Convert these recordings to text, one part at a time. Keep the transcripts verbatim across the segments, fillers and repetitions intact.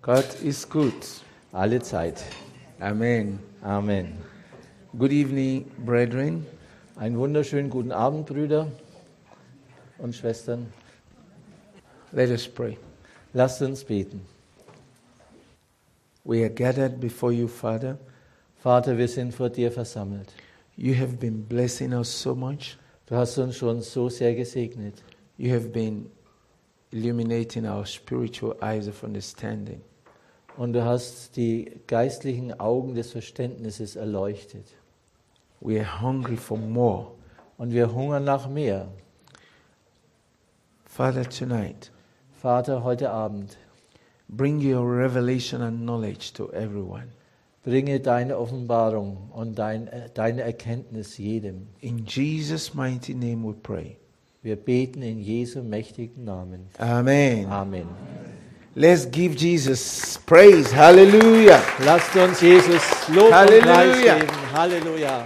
Gott ist gut. Alle Zeit. Amen. Amen. Good evening, brethren. Einen wunderschönen guten Abend, Brüder und Schwestern. Let us pray. Lasst uns beten. We are gathered before you, Father. Vater, wir sind vor dir versammelt. You have been blessing us so much. Du hast uns schon so sehr gesegnet. You have been illuminating our spiritual eyes of understanding. Und du hast die geistlichen Augen des Verständnisses erleuchtet. We are hungry for more. Und wir hungern nach mehr. Father, tonight, Vater, heute Abend, bring your revelation and knowledge to everyone. bringe deine Offenbarung und dein, deine Erkenntnis jedem. In Jesus' mighty name we pray. Wir beten in Jesu mächtigen Namen. Amen. Amen. Let's give Jesus praise. Hallelujah. Lasst uns Jesus Lob Halleluja. und Preis geben. Halleluja.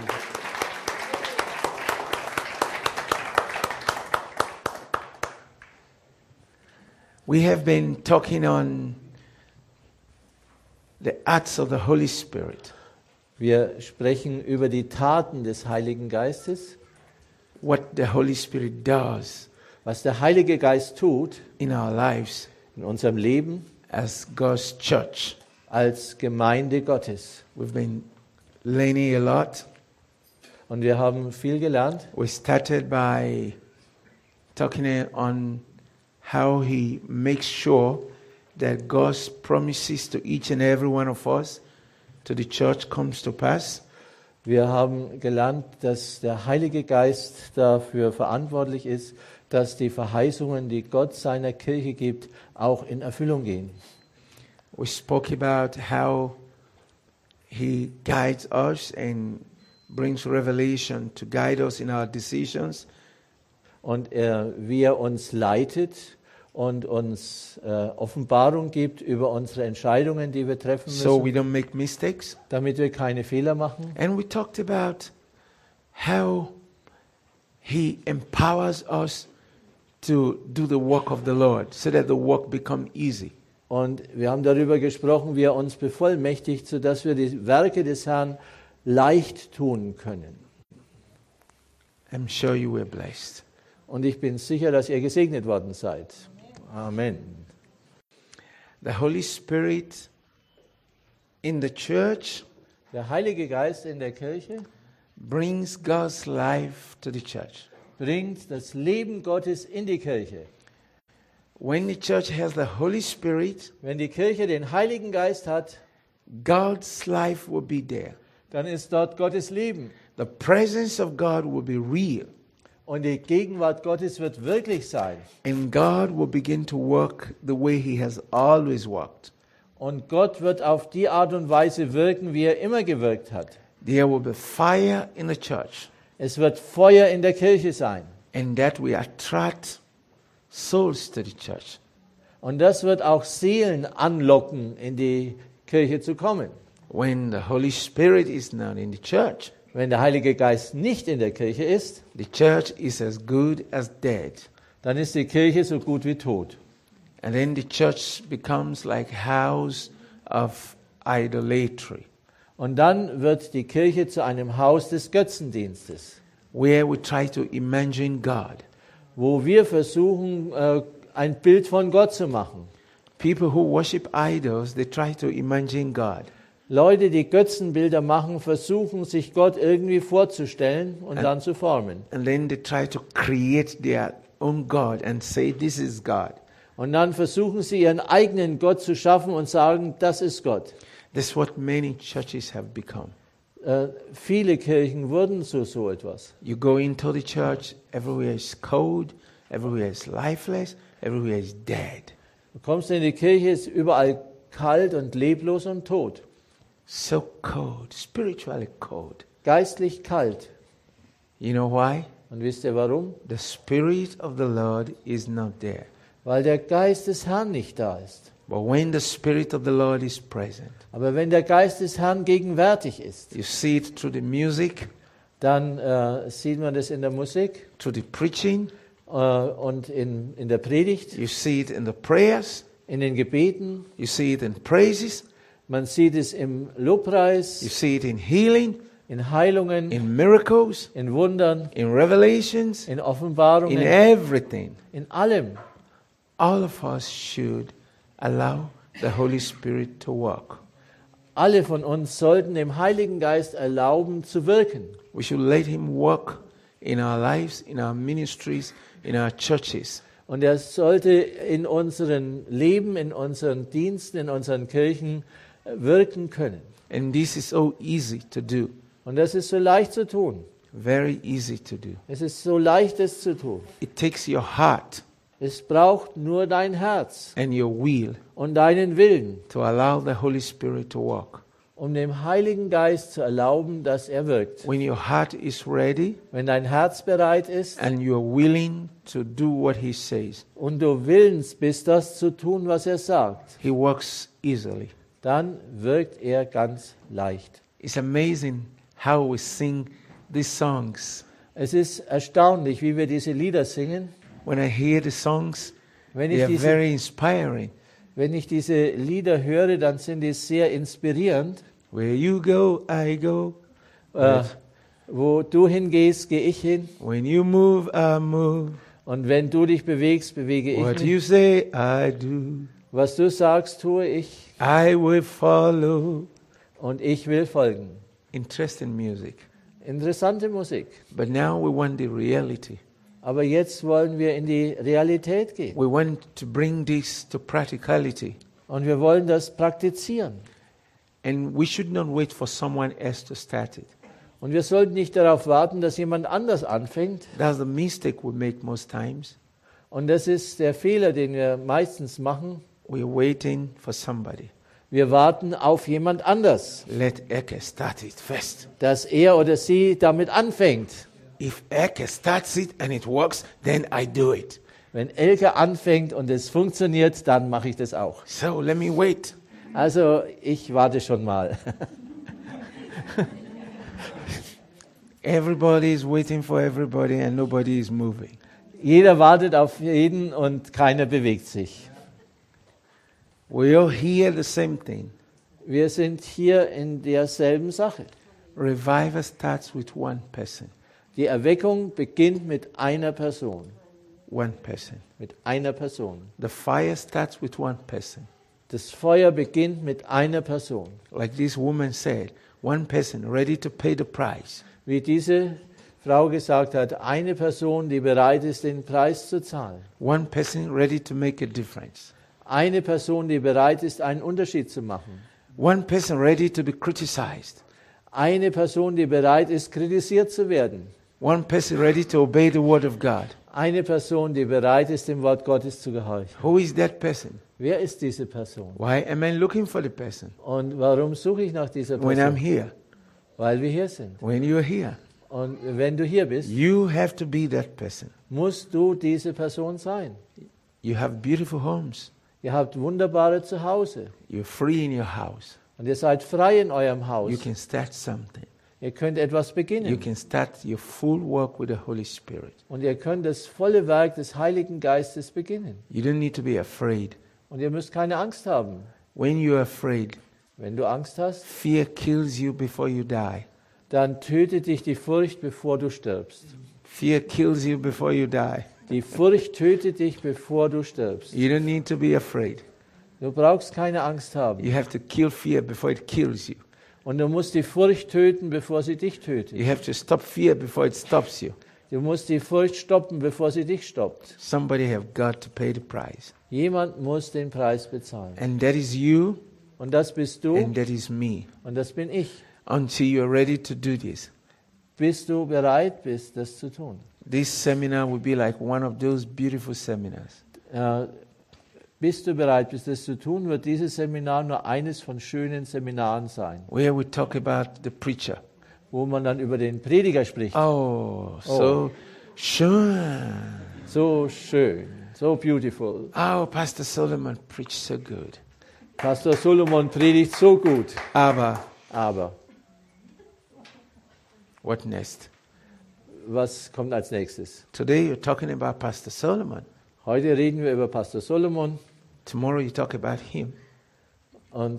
We have been talking on the acts of the Holy Spirit. Wir sprechen über die Taten des Heiligen Geistes, What the Holy Spirit does was der Heilige Geist tut in our lives in unserem Leben as God's church. als Gemeinde Gottes. We've been learning a lot. Und wir haben viel gelernt. We started by talking on how He makes sure that God's promises to each and every one of us, to the church, comes to pass. Wir haben gelernt, dass der Heilige Geist dafür verantwortlich ist, dass die Verheißungen, die Gott seiner Kirche gibt, auch in Erfüllung gehen. We spoke about how He guides us and brings revelation to guide us in our decisions. Und er, wie er uns leitet und uns äh, Offenbarung gibt über unsere Entscheidungen, die wir treffen müssen, So we don't make mistakes. damit wir keine Fehler machen. And we talked about how He empowers us to do the work of the Lord so that the work become easy. Und wir haben darüber gesprochen, wie er uns bevollmächtigt, sodass wir die Werke des Herrn leicht tun können. I'm sure you were blessed. Und ich bin sicher, dass ihr gesegnet worden seid. Amen. The Holy Spirit in the church Der Heilige Geist in der Kirche brings God's life to the church. bringt das Leben Gottes in die Kirche. When the church has the Holy Spirit, Wenn die Kirche den Heiligen Geist hat, God's life will be there. dann ist dort Gottes Leben. The presence of God will be real. Und die Gegenwart Gottes wird wirklich sein. And God will begin to work the way He has always worked. Und Gott wird auf die Art und Weise wirken, wie er immer gewirkt hat. There will be fire in the church, Es wird Feuer in der Kirche sein. and that will attract souls to the church. Und das wird auch Seelen anlocken, in die Kirche zu kommen. When the Holy Spirit is not in the church, Wenn der Heilige Geist nicht in der Kirche ist, the church is as good as dead. dann ist die Kirche so gut wie tot. And then the church becomes like house of idolatry, Und dann wird die Kirche zu einem Haus des Götzendienstes, where we try to imagine God. wo wir versuchen, äh, ein Bild von Gott zu machen. People who worship idols, they try to imagine God. Leute, die Götzenbilder machen, versuchen, sich Gott irgendwie vorzustellen und dann zu formen. And then they try to create their own God and say, this is God. Und dann versuchen sie, ihren eigenen Gott zu schaffen und sagen, das ist Gott. That's what many churches have become. Äh, viele Kirchen wurden zu so etwas. You go into the church, everywhere is cold, everywhere is lifeless, everywhere is dead. Du kommst in die Kirche, ist überall kalt und leblos und tot. So cold, spiritually cold. Geistlich kalt. You know why? Und wisst ihr warum? The Spirit of the Lord is not there. Weil der Geist des Herrn nicht da ist. But when the Spirit of the Lord is present, Aber wenn der Geist des Herrn gegenwärtig ist, you see it through the music, dann äh, sieht man das in der Musik through the preaching, äh, und in, in der Predigt. you see it in the prayers, in den Gebeten, You see it in praises. man sieht es im You Lobpreis, see it in healing, in Heilungen, in miracles, in Wundern, in revelations, in in Offenbarungen, everything. in allem. All of us should allow the Holy Spirit to work. Alle von uns sollten dem Heiligen Geist erlauben zu wirken. We should let Him work in our lives, in our ministries, in our churches. Und er sollte in unserem Leben, in unseren Diensten, in unseren Kirchen wirken können. And this is so easy to do. Und das ist so leicht zu tun. Very easy to do. Es ist so leicht, es zu tun. It takes your heart Es braucht nur dein Herz and your will und deinen Willen, to allow the Holy Spirit to work. um dem Heiligen Geist zu erlauben, dass er wirkt. When your heart is ready Wenn dein Herz bereit ist and you're willing to do what He says, und du willens bist, das zu tun, was er sagt, He works easily. dann wirkt er ganz leicht. It's amazing how we sing these songs. Es ist erstaunlich, wie wir diese Lieder singen. When I hear the songs, Wenn they ich are diese, very inspiring. wenn ich diese Lieder höre, dann sind die sehr inspirierend. Where you go, I go. Äh, wo du hingehst, gehe ich hin. When you move, I move. Und wenn du dich bewegst, bewege ich What mich. you say, I do. Was du sagst, tue ich. I will follow. Und ich will folgen. Interesting music. Interessante Musik. But now we want the reality. Aber jetzt wollen wir in die Realität gehen. We want to bring this to practicality. Und wir wollen das praktizieren. And we should not wait for someone else to start it. Und wir sollten nicht darauf warten, dass jemand anders anfängt. That's the mistake we make most times. Und das ist der Fehler, den wir meistens machen. We're waiting for somebody. Wir warten auf jemand anders, Let Eke start it first. dass er oder sie damit anfängt. If Eke starts it and it works, then I do it. Wenn Elke anfängt und es funktioniert, dann mache ich das auch. So let me wait. Also ich warte schon mal. Everybody is waiting for everybody and nobody is moving. Jeder wartet auf jeden und keiner bewegt sich. We all hear the same thing. Wir sind hier in derselben Sache. Revival starts with one person. Die Erweckung beginnt mit einer Person. One person. Mit einer Person. The fire starts with one person. Das Feuer beginnt mit einer Person. Like this woman said, one person ready to pay the price. Wie diese Frau gesagt hat, eine Person, die bereit ist, den Preis zu zahlen. One person ready to make a difference. Eine Person, die bereit ist, einen Unterschied zu machen. One person ready to be criticized. Eine Person, die bereit ist, kritisiert zu werden. One person ready to obey the word of God. Eine Person, die bereit ist, dem Wort Gottes zu gehorchen. Who is that person? Wer ist diese Person? Why am I looking for the person? Und warum suche ich nach dieser When I'm Person? here, Weil wir hier sind. when you're here, Und wenn du hier bist, you have to be that person. musst du diese Person sein. You have beautiful homes. Ihr habt wunderbare Zuhause. You're free in your house. Und ihr seid frei in eurem Haus. You can start something. Ihr könnt etwas You beginnen. can start your full work with the Holy Spirit. Und ihr könnt das volle Werk des Heiligen Geistes beginnen. You don't need to be afraid. Und ihr müsst keine Angst haben. When you're afraid, Wenn du Angst hast, fear kills you before you die. dann tötet dich die Furcht, bevor du stirbst. Fear kills you before you die. Die Furcht tötet dich, bevor du stirbst. You don't need to be afraid. Du brauchst keine Angst haben. You have to kill fear before it kills you. Und du musst die Furcht töten, bevor sie dich tötet. You have to stop fear before it stops you. Du musst die Furcht stoppen, bevor sie dich stoppt. Somebody have got to pay the price. Jemand muss den Preis bezahlen. And that is you Und das bist du and that is me. und das bin ich. Until you're ready to do this. Bis du bereit bist, das zu tun. This seminar will be like one of those beautiful seminars. Äh, bis du bereit bist, das zu tun, wird dieses Seminar nur eines von schönen Seminaren sein, Where we talk about the preacher. wo man dann über den Prediger spricht. Oh, so sure. So schön, so beautiful. Oh, Pastor Solomon preached so good. Pastor Solomon predigt so gut. Aber Aber what next? was kommt als nächstes? Today you're talking about Pastor Solomon. Heute reden wir über Pastor Solomon. Tomorrow you talk about him. Und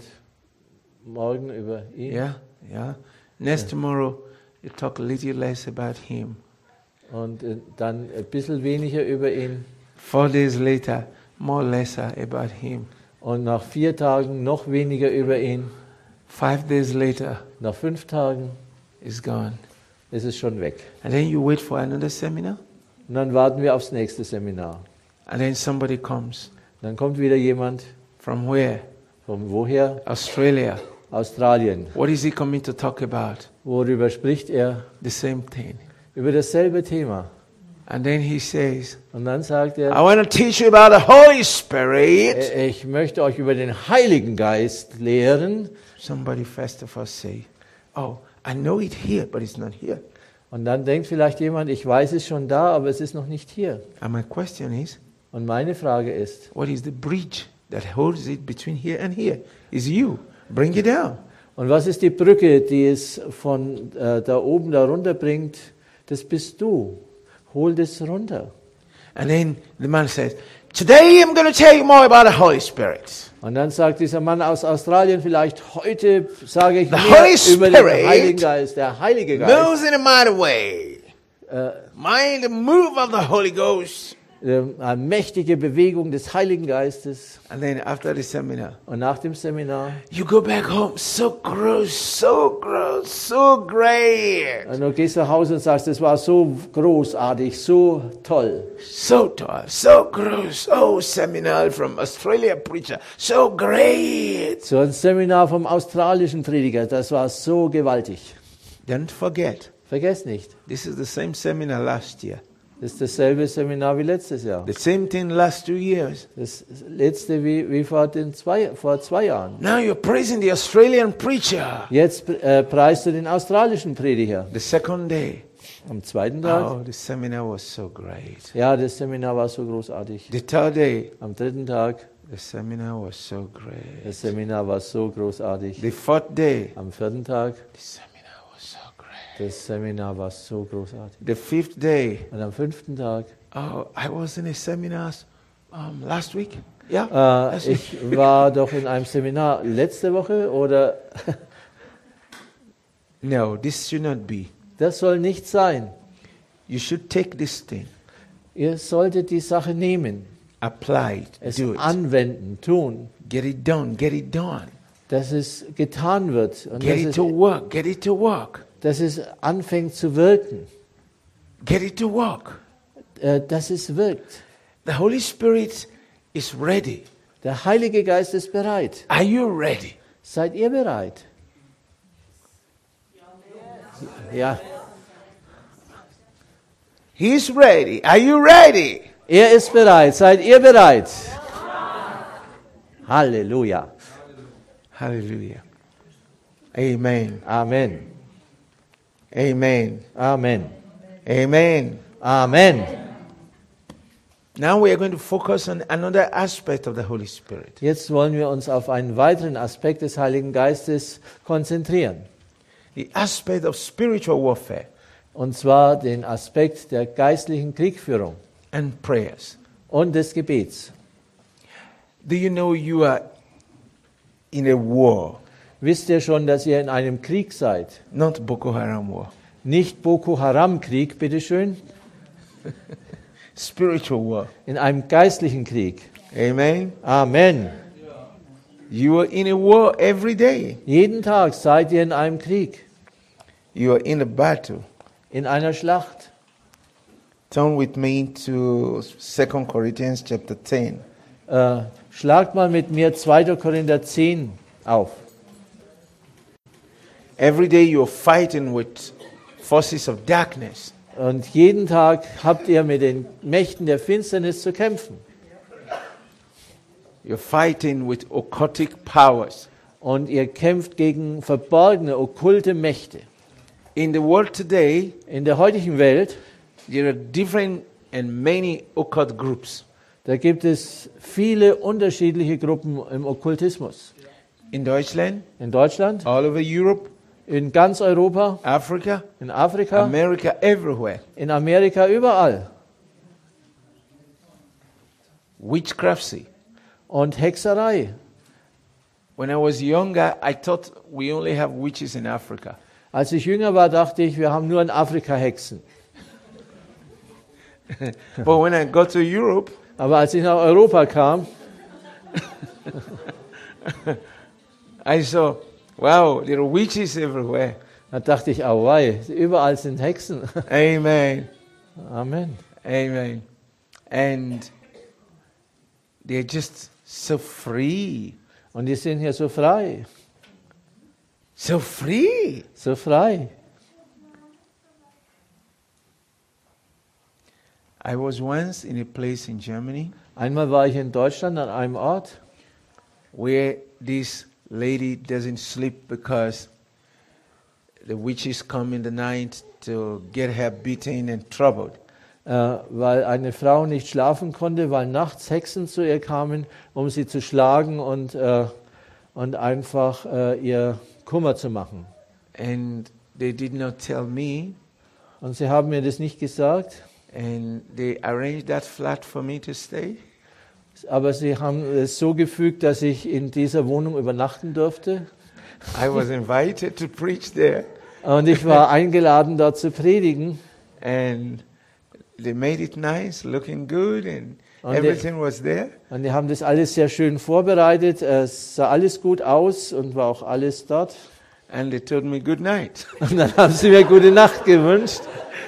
morgen über ihn. Yeah, yeah. Next tomorrow you talk a little less about him. Und äh, dann ein bisschen weniger über ihn. Four days later, more lesser about him. Und nach vier Tagen noch weniger über ihn. Five days later, Nach fünf Tagen it's gone. ist es schon weg. And then you wait for another seminar, Und dann warten wir aufs nächste Seminar. and then somebody comes. Dann kommt wieder jemand. From where? Von woher? Australia. Australien. What is he coming to talk about? Worüber spricht er? The same thing. Über dasselbe Thema. And then he says, Und dann sagt I er, want to teach you about the Holy Spirit. "Äh, ich möchte euch über den Heiligen Geist lehren. Somebody first of all say, oh, I know it here, but it's not here. Und dann denkt vielleicht jemand, ich weiß es schon da, aber es ist noch nicht hier. And my question is, Und meine Frage ist, what is the bridge that holds it between here and here? It's you. Bring it down. und was ist die Brücke, die es von äh, da oben da runter bringt? Das bist du. Hol das runter. And then the man says, today I'm going to tell you more about the Holy Spirit. Und dann sagt dieser Mann aus Australien vielleicht, heute sage ich The mehr Holy über den Spirit Heiligen Geist. Der Heilige Geist Moves in a mighty way. äh, Mind the move of the Holy Ghost. äh, eine mächtige Bewegung des Heiligen Geistes. And then after the seminar, Und nach dem Seminar, you go back home. So gross, so gross, so great. und du gehst nach Hause und sagst, das war so großartig, so toll. So tall, so gross. Oh, seminar from Australia preacher. So great. So ein Seminar vom australischen Prediger, das war so gewaltig. Don't forget, Vergesst nicht, this is the same seminar last year. das ist dasselbe Seminar wie letztes Jahr. The same thing last two years. Das letzte wie, wie vor, den zwei, vor zwei Jahren. Now you're praising the Australian preacher. Jetzt äh, preist du den australischen Prediger. The second day, Am zweiten Tag, oh, the seminar was so great. ja, das Seminar war so großartig. The third day, Am dritten Tag, the seminar was so great. das Seminar war so großartig. The fourth day, Am vierten Tag, the seminar was so great. das Seminar war so großartig. The fifth day, Und am fünften Tag, oh, I was in a seminar um, last week. Yeah, äh, last week. ich war doch in einem Seminar letzte Woche oder No, this should not be. das soll nicht sein. You should take this thing, Ihr solltet die Sache nehmen, apply it, es do it, anwenden, tun, get it done, get it done, dass es getan wird und get dass it es, to work, get it to work, dass es anfängt zu wirken, get it to work. äh, dass es wirkt. The Holy Spirit is ready. Der Heilige Geist ist bereit. Are you ready? Seid ihr bereit? Ja, He's ready. Are you ready? er ist bereit. Seid ihr bereit? Halleluja. Hallelujah. Amen. Amen. Amen. Amen. Amen. Amen. Now we are going to focus on another aspect of the Holy Spirit. Jetzt wollen wir uns auf einen weiteren Aspekt des Heiligen Geistes konzentrieren. The aspect of spiritual warfare Und zwar den Aspekt der geistlichen Kriegführung and prayers. und des Gebets. Do you know you are in a war? Wisst ihr schon, dass ihr in einem Krieg seid? Not Boko Haram war. Nicht Boko Haram Krieg, bitteschön, Spiritual war. in einem geistlichen Krieg. Amen. Amen. You are in a war every day. Jeden Tag seid ihr in einem Krieg, You are in a battle. in einer Schlacht. Turn with me to Second Corinthians chapter ten. Äh, schlagt mal mit mir zweiter Korinther zehn auf. Every day you're fighting with forces of darkness. Und jeden Tag habt ihr mit den Mächten der Finsternis zu kämpfen. You're fighting with occultic powers. Und ihr kämpft gegen verborgene, okkulte Mächte. In the world today, In der heutigen Welt, there are different and many occult groups. da gibt es viele unterschiedliche Gruppen im Okkultismus. In Deutschland, In Deutschland, all over Europe, in ganz Europa, Africa, in Afrika, America, everywhere. in Amerika, überall. Witchcraft. und Hexerei. When I was younger, I thought we only have witches in Africa. Als ich jünger war, dachte ich, wir haben nur in Afrika Hexen. But when I got to Europe, Aber als ich nach Europa kam, I saw, wow, there are witches everywhere. da dachte ich, oh wei, überall sind Hexen. Amen. Amen. Amen. And they're just so free. Und die sind hier so frei, So free. so frei. I was once in a place in Germany Einmal war ich in Deutschland an einem Ort, where this lady doesn't sleep because the witches come in the night to get her beaten and troubled. äh, weil eine Frau nicht schlafen konnte, weil nachts Hexen zu ihr kamen, um sie zu schlagen und, äh, und einfach äh, ihr Kummer zu machen. And they did not tell me, Und sie haben mir das nicht gesagt, and they arranged that flat for me to stay. aber sie haben es so gefügt, dass ich in dieser Wohnung übernachten durfte. I was invited to preach there, Und ich war eingeladen, dort zu predigen. and they made it nice, looking good, and Und everything was there. Und die haben das alles sehr schön vorbereitet. Es sah alles gut aus und war auch alles dort. And they told me good night. Und dann haben sie mir gute Nacht gewünscht.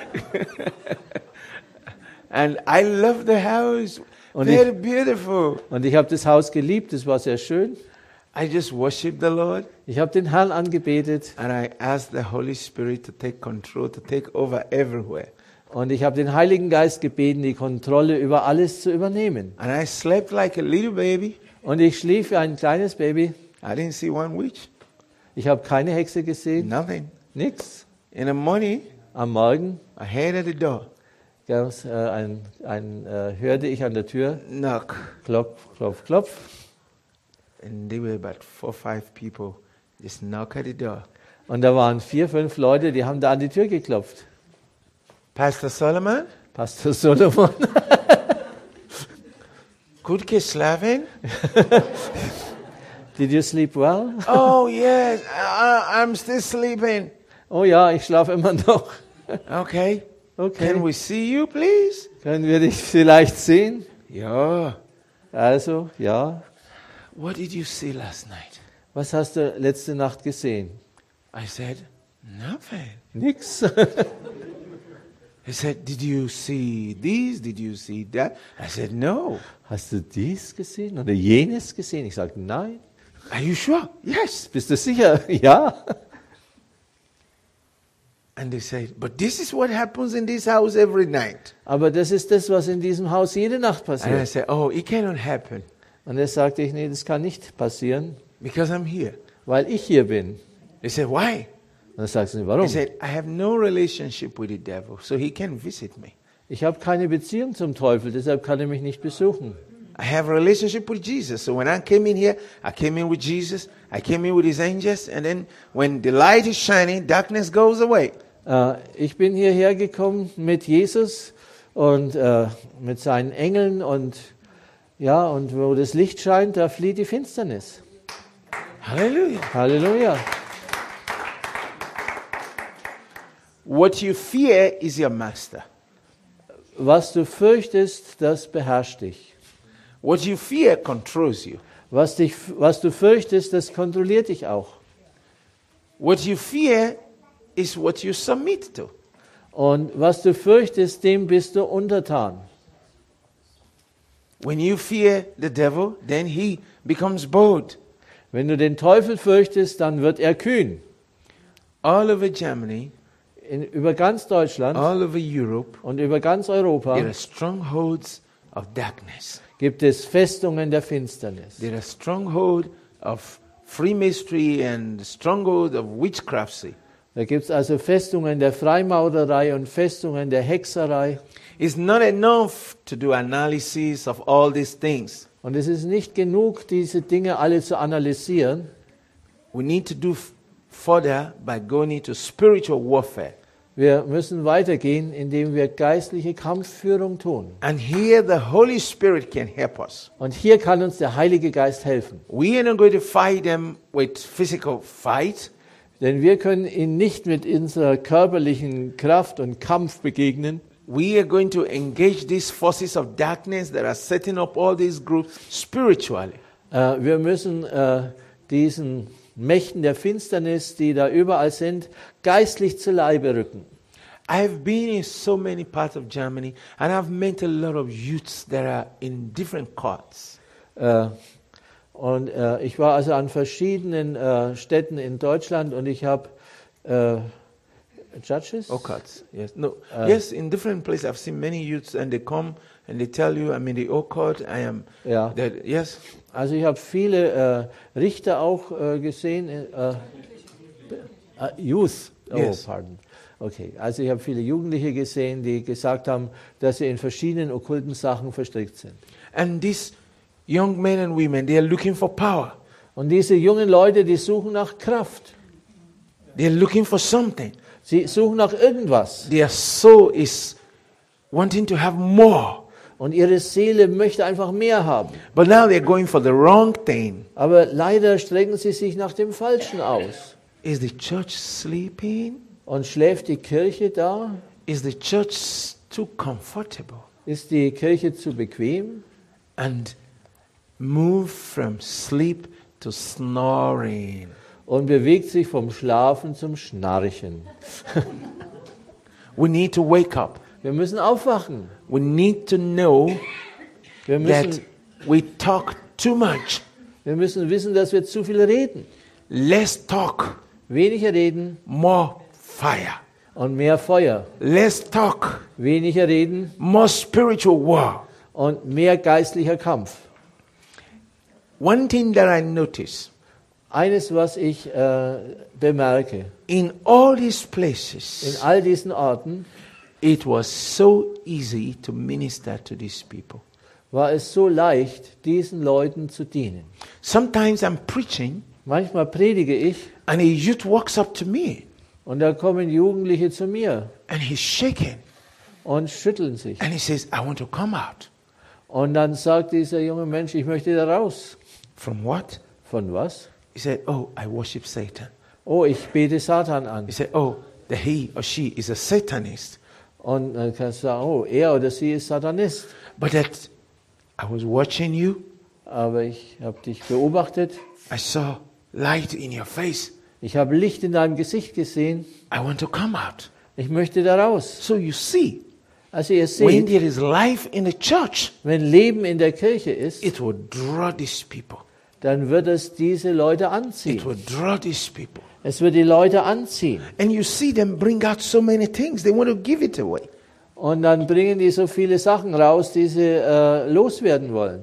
And I love the house. Und Very ich- beautiful. Und ich habe das Haus geliebt, es war sehr schön. I just worship the Lord, Ich habe den Herrn angebetet and I ask the Holy Spirit to take control, to take over everywhere. und ich habe den Heiligen Geist gebeten, die Kontrolle über alles zu übernehmen. And I slept like a little baby. Und ich schlief wie ein kleines Baby. I didn't see one witch, Ich habe keine Hexe gesehen, nothing. nichts. In the morning, Am Morgen I heard at the door, gab's, äh, ein, ein, äh, hörte ich an der Tür, knock. klopf, klopf, klopf. And there were about four or five people just knock at the door. Und da waren vier, fünf Leute, die haben da an die Tür geklopft. Pastor Solomon, Pastor Solomon, Kutke Slavin? did you sleep well? Oh, yes, I, I'm still sleeping. Oh ja, ich schlafe immer noch. Okay. Okay, Can we see you, please? können wir dich vielleicht sehen? Yeah. Also, ja. What did you see last night? Was hast du letzte Nacht gesehen? I said, nothing. Nix. He said, did you see this? Did you see that? I said, no. Hast du dies gesehen oder jenes gesehen? Ich sagte, nein. Are you sure? Yes. Bist du sicher? Ja. And they said, but this is what happens in this house every night. Aber das ist das, was in diesem Haus jede Nacht And I passiert. said, oh, it cannot happen Und er sagte ich, nee, das kann nicht passieren, because I'm here. weil ich hier bin. They said, why? Und dann sagst du, He warum? said, I have no relationship with the devil, so he can visit me. Ich habe keine Beziehung zum Teufel, deshalb kann er mich nicht besuchen. I have a relationship with Jesus. So when I came in here, I came in with Jesus. I came in with his angels. And then when the light is shining, darkness goes away. Äh, ich bin hierher gekommen mit Jesus und äh, mit seinen Engeln und ja, und wo das Licht scheint, da flieht die Finsternis. Hallelujah. Halleluja. What you fear is your master. Was du fürchtest, das beherrscht dich. What you fear controls you. Was, dich, was du fürchtest, das kontrolliert dich auch. What you fear is what you submit to. Und was du fürchtest, dem bist du untertan. When you fear the devil, then he becomes bold. Wenn du den Teufel fürchtest, dann wird er kühn. All over Germany, In, über ganz Deutschland all over Europe, und über ganz Europa there are strongholds of darkness. gibt es Festungen der Finsternis. There are stronghold of Freemasonry and stronghold of witchcraft. Da gibt es also Festungen der Freimaurerei und Festungen der Hexerei. It's not enough to do analysis of all these things. Und es ist nicht genug, diese Dinge alle zu analysieren. We need to do f- further by going into spiritual warfare. Wir müssen weitergehen, indem wir geistliche Kampfführung tun. And here the Holy Spirit can help us. Und hier kann uns der Heilige Geist helfen. We are not going to fight them with physical fight. Denn wir können ihnen nicht mit unserer körperlichen Kraft und Kampf begegnen. We are going to engage these forces of darkness that are setting up all these groups spiritually. Äh, wir müssen äh, diesen Mächten der Finsternis, die da überall sind, geistlich zu Leibe rücken. I've been in so many parts of Germany and I've met a lot of youths that are in different courts. Äh, und äh, ich war also an verschiedenen äh, Städten in Deutschland und ich habe äh, Judges? Oh, courts, yes. No, uh, yes, in different places I've seen many youths and they come and they tell you, I'm in the old court, I am, ja. that, yes. Also ich habe viele äh, Richter auch äh, gesehen, äh, äh, Youth, oh Yes. pardon, okay, also ich habe viele Jugendliche gesehen, die gesagt haben, dass sie in verschiedenen okkulten Sachen verstrickt sind. And these young men and women, they are looking for power. Und diese jungen Leute, die suchen nach Kraft, They are looking for something. sie suchen nach irgendwas Their soul is wanting to have more. und ihre Seele möchte einfach mehr haben. But now they're going for the wrong thing. Aber leider strecken sie sich nach dem Falschen aus. Is the church sleeping? Und schläft die Kirche da? Is the church too comfortable? Ist die Kirche zu bequem? And move from sleep to snoring. Und bewegt sich vom Schlafen zum Schnarchen. We need to wake up. Wir müssen aufwachen. We need to know Wir that müssen, we talk too much. wir müssen wissen, dass wir zu viel reden. Less talk, Weniger reden more fire. und mehr Feuer. Less talk, Weniger reden more spiritual war. und mehr geistlicher Kampf. One thing that I notice Eines, was ich äh, bemerke, in all these in places, all diesen Orten it was so easy to minister to these people. war es so leicht, diesen Leuten zu dienen. Sometimes I'm preaching Manchmal predige ich and a youth walks up to me und da kommen Jugendliche zu mir and he's shaking und schütteln sich. and he says, I want to come out. Und dann sagt dieser junge Mensch, ich möchte da raus. From what? Von was? He said, oh, I worship Satan. Oh, ich bete Satan an. He said, oh, that he or she is a Satanist. Und dann kannst du sagen, oh, er oder sie ist Satanist. But that I was watching you, Aber ich habe dich beobachtet. I saw light in your face. Ich habe Licht in deinem Gesicht gesehen. I want to come out. Ich möchte da raus. So you see, Also ihr when seht, there is life in the church, wenn Leben in der Kirche ist, it will draw these people. dann wird es diese Leute It anziehen. will draw these people. Es wird die Leute anziehen. And you see them bring out so many things. They want to give it away. Und dann bringen die so viele Sachen raus, die sie äh, loswerden wollen.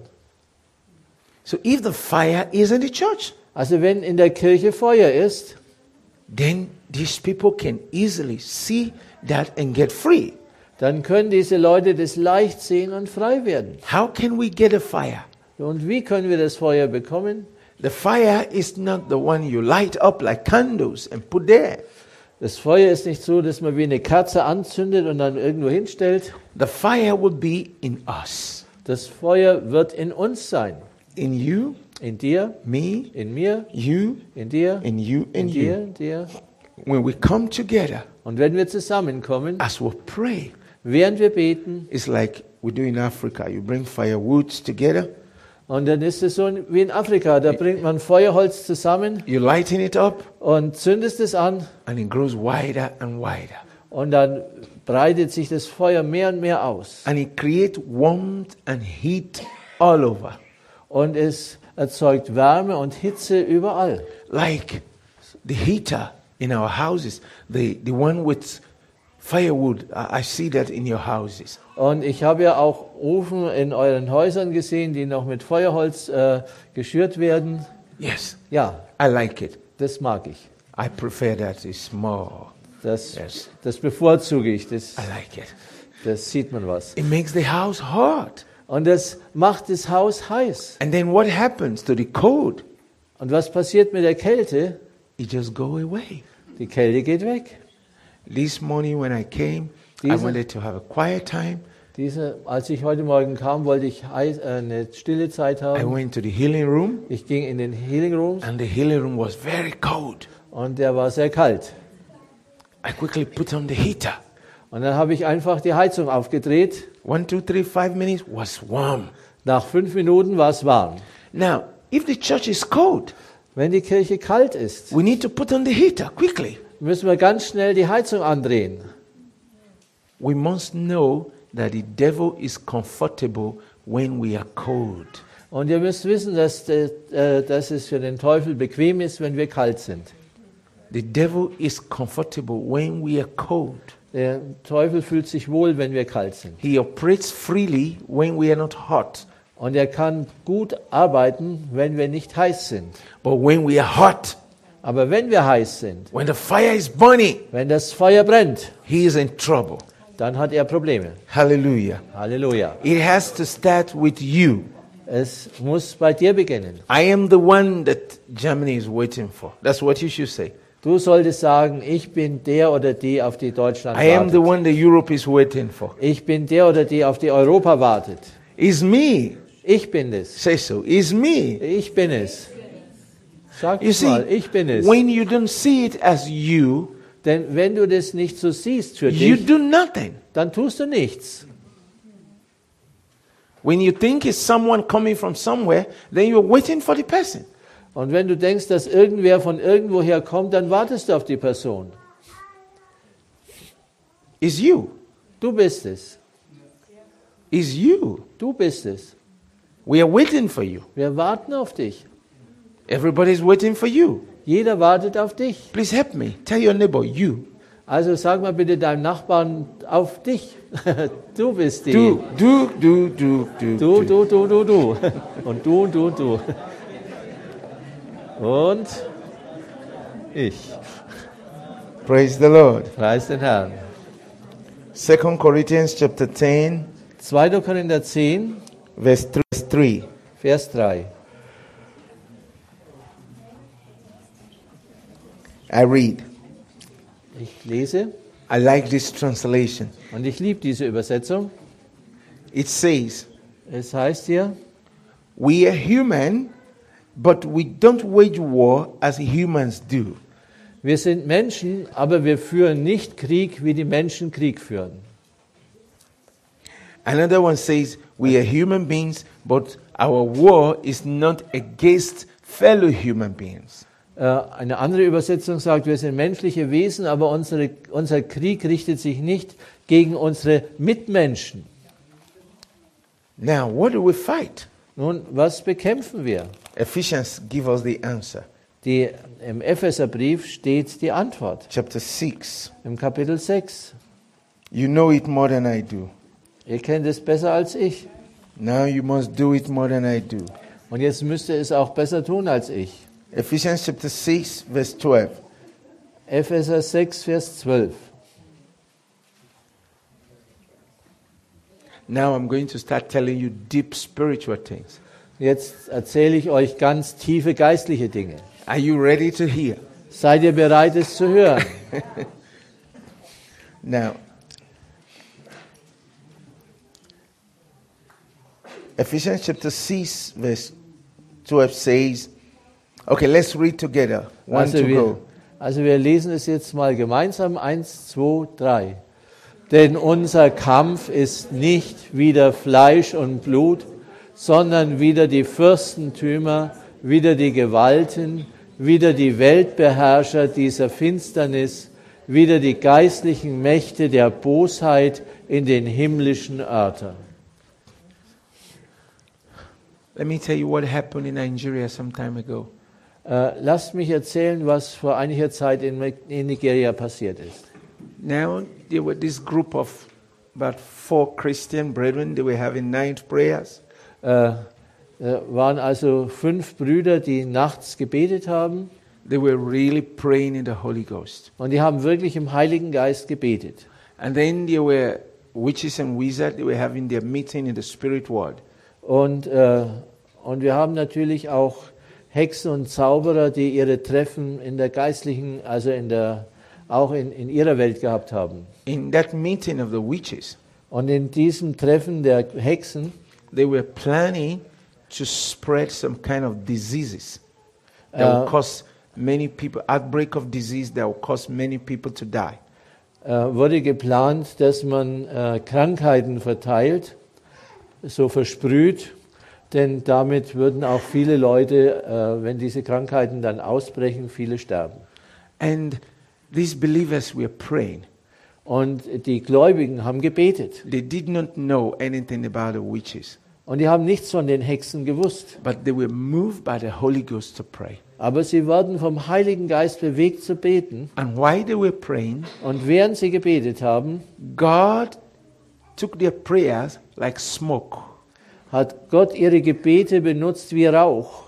So if the fire is in the church, Also wenn in der Kirche Feuer ist, then these people can easily see that and get free. dann können diese Leute das leicht sehen und frei werden. How can we get a fire? Und wie können wir das Feuer bekommen? The fire is not the one you light up like candles and put there. Das Feuer ist nicht so, dass man wie eine Kerze anzündet und dann irgendwo hinstellt. The fire will be in us. Das Feuer wird in uns sein. In you, In dir, me, in mir, you, in dir, in you, in and dir, you. in dir. When we come together, Und wenn wir zusammenkommen, as we pray, während wir beten, it's like we do in Africa. You bring firewoods together, und dann ist es so wie in Afrika, da bringt man Feuerholz zusammen you lighten it up, und zündet es an and it grows wider and wider. und dann breitet sich das Feuer mehr und mehr aus. And it creates warmth and heat all over. Und es erzeugt Wärme und Hitze überall. Like the heater in our houses, the, the one with firewood. I, I see that in your houses. Und ich habe ja auch Ofen in euren Häusern gesehen, die noch mit Feuerholz äh, geschürt werden. Yes, Ja, I like it. das mag ich. I prefer that it's more. Das, Yes, das bevorzuge ich. Das, I like it. das sieht man was. It makes the house hot. Und das macht das Haus heiß. And then what happens to the cold? Und was passiert mit der Kälte? It just go away. Die Kälte geht weg. This morning when I came, I Diese- wanted to have a quiet time. Diese, als ich heute Morgen kam, wollte ich hei- äh, eine stille Zeit I haben. went to the healing room, Ich ging in den Healing Rooms and the healing room was very cold. und der war sehr kalt. I quickly put on the heater. Und dann habe ich einfach die Heizung aufgedreht. One, two, three, five minutes was warm. Nach fünf Minuten war es warm. Now, if the church is cold, Wenn die Kirche kalt ist, we need to put on the heater quickly. müssen wir ganz schnell die Heizung andrehen. We must know that the devil is comfortable when we are cold. Und ihr müsst wissen, dass, de, äh, dass es für den Teufel bequem ist, wenn wir kalt sind. The devil is comfortable when we are cold. Der Teufel fühlt sich wohl, wenn wir kalt sind. He operates freely when we are not hot. Und er kann gut arbeiten, wenn wir nicht heiß sind. But when we are hot, Aber wenn wir heiß sind, when the fire is burning, wenn das Feuer brennt, he is in trouble. dann hat er Probleme. Hallelujah. Halleluja. It has to start with you. Es muss bei dir beginnen. I am the one that Germany is waiting for. That's what you should say. Du solltest sagen, ich bin der oder die, auf die Deutschland I am the wartet. one that Europe is waiting for. Ich bin der oder die, auf die Europa wartet. It's me. Ich bin es. Say so. It's me. Ich bin es. Sag You es see, mal, ich bin es. when you don't see it as you, Denn wenn du das nicht so siehst für you dich, do nothing. dann tust du nichts. When you think it's someone coming from somewhere, then you're waiting for the person. Und wenn du denkst, dass irgendwer von irgendwoher kommt, dann wartest du auf die Person. It's you. Du bist es. It's you. Du bist es. We are waiting for you. Wir warten auf dich. Everybody's waiting for you. Jeder wartet auf dich. Please help me. Tell your neighbor, you. Also sag mal bitte deinem Nachbarn auf dich. Du bist die. Do, do, do, do, do. Du, du, du, du, du. Und du, du, du. Und ich. Praise the Lord. Preis den Herrn. Second Corinthians chapter ten, zweiter Korinther zehn, verse three. Vers drei. I read. Ich lese I like this translation. und ich liebe diese Übersetzung. It says, Es heißt hier, we are human, but we don't wage war as humans do. wir sind Menschen, aber wir führen nicht Krieg, wie die Menschen Krieg führen. Another one says, we are human beings, but our war is not against fellow human beings. Äh, Eine andere Übersetzung sagt, wir sind menschliche Wesen, aber unsere, unser Krieg richtet sich nicht gegen unsere Mitmenschen. Now, what do we fight? Nun, was bekämpfen wir? Ephesians give us the answer. Die, Im Epheserbrief steht die Antwort, Chapter six. im Kapitel sechs. You know it more than I do. Ihr kennt es besser als ich. Now you must do it more than I do. Und jetzt müsst ihr es auch besser tun als ich. Ephesians chapter six, verse twelve. Epheser sechs, Vers zwölf. Now I'm going to start telling you deep spiritual things. Jetzt erzähle ich euch ganz tiefe geistliche Dinge. Are you ready to hear? Seid ihr bereit, es zu hören? Now, Ephesians chapter six, verse twelve says, okay, let's read together. One Also to wir, go. also wir lesen es jetzt mal gemeinsam. Eins, zwei, drei. Denn unser Kampf ist nicht wider Fleisch und Blut, sondern wider die Fürstentümer, wider die Gewalten, wider die Weltbeherrscher dieser Finsternis, wider die geistlichen Mächte der Bosheit in den himmlischen Örtern. Let me tell you what happened in Nigeria some time ago. Äh, lasst mich erzählen, was vor einiger Zeit in, in Nigeria passiert ist. Now, there were this group of about four Christian brethren. They were having night prayers. Äh, äh, waren also fünf Brüder, die nachts gebetet haben. They were really praying in the Holy Ghost. Und die haben wirklich im Heiligen Geist gebetet. And then there were witches and wizards. They were having their meeting in the spirit world. Und, äh, und wir haben natürlich auch Hexen und Zauberer, die ihre Treffen in der geistlichen, also in der auch in, in ihrer Welt gehabt haben. In that meeting of the witches, Und in diesem Treffen der Hexen, they were planning to spread some kind of diseases that Uh, will cause many people, outbreak of disease that will cause many people to die. äh, wurde geplant, dass man äh, Krankheiten verteilt, so versprüht, denn damit würden auch viele Leute, äh, wenn diese Krankheiten dann ausbrechen, viele sterben. And these believers were praying. Und die Gläubigen haben gebetet. They did not know anything about the witches, Und die haben nichts von den Hexen gewusst. but they were moved by the Holy Ghost to pray. Aber sie wurden vom Heiligen Geist bewegt zu beten. And while they were praying, Und während sie gebetet haben, God took their prayers like smoke hat Gott ihre Gebete benutzt wie Rauch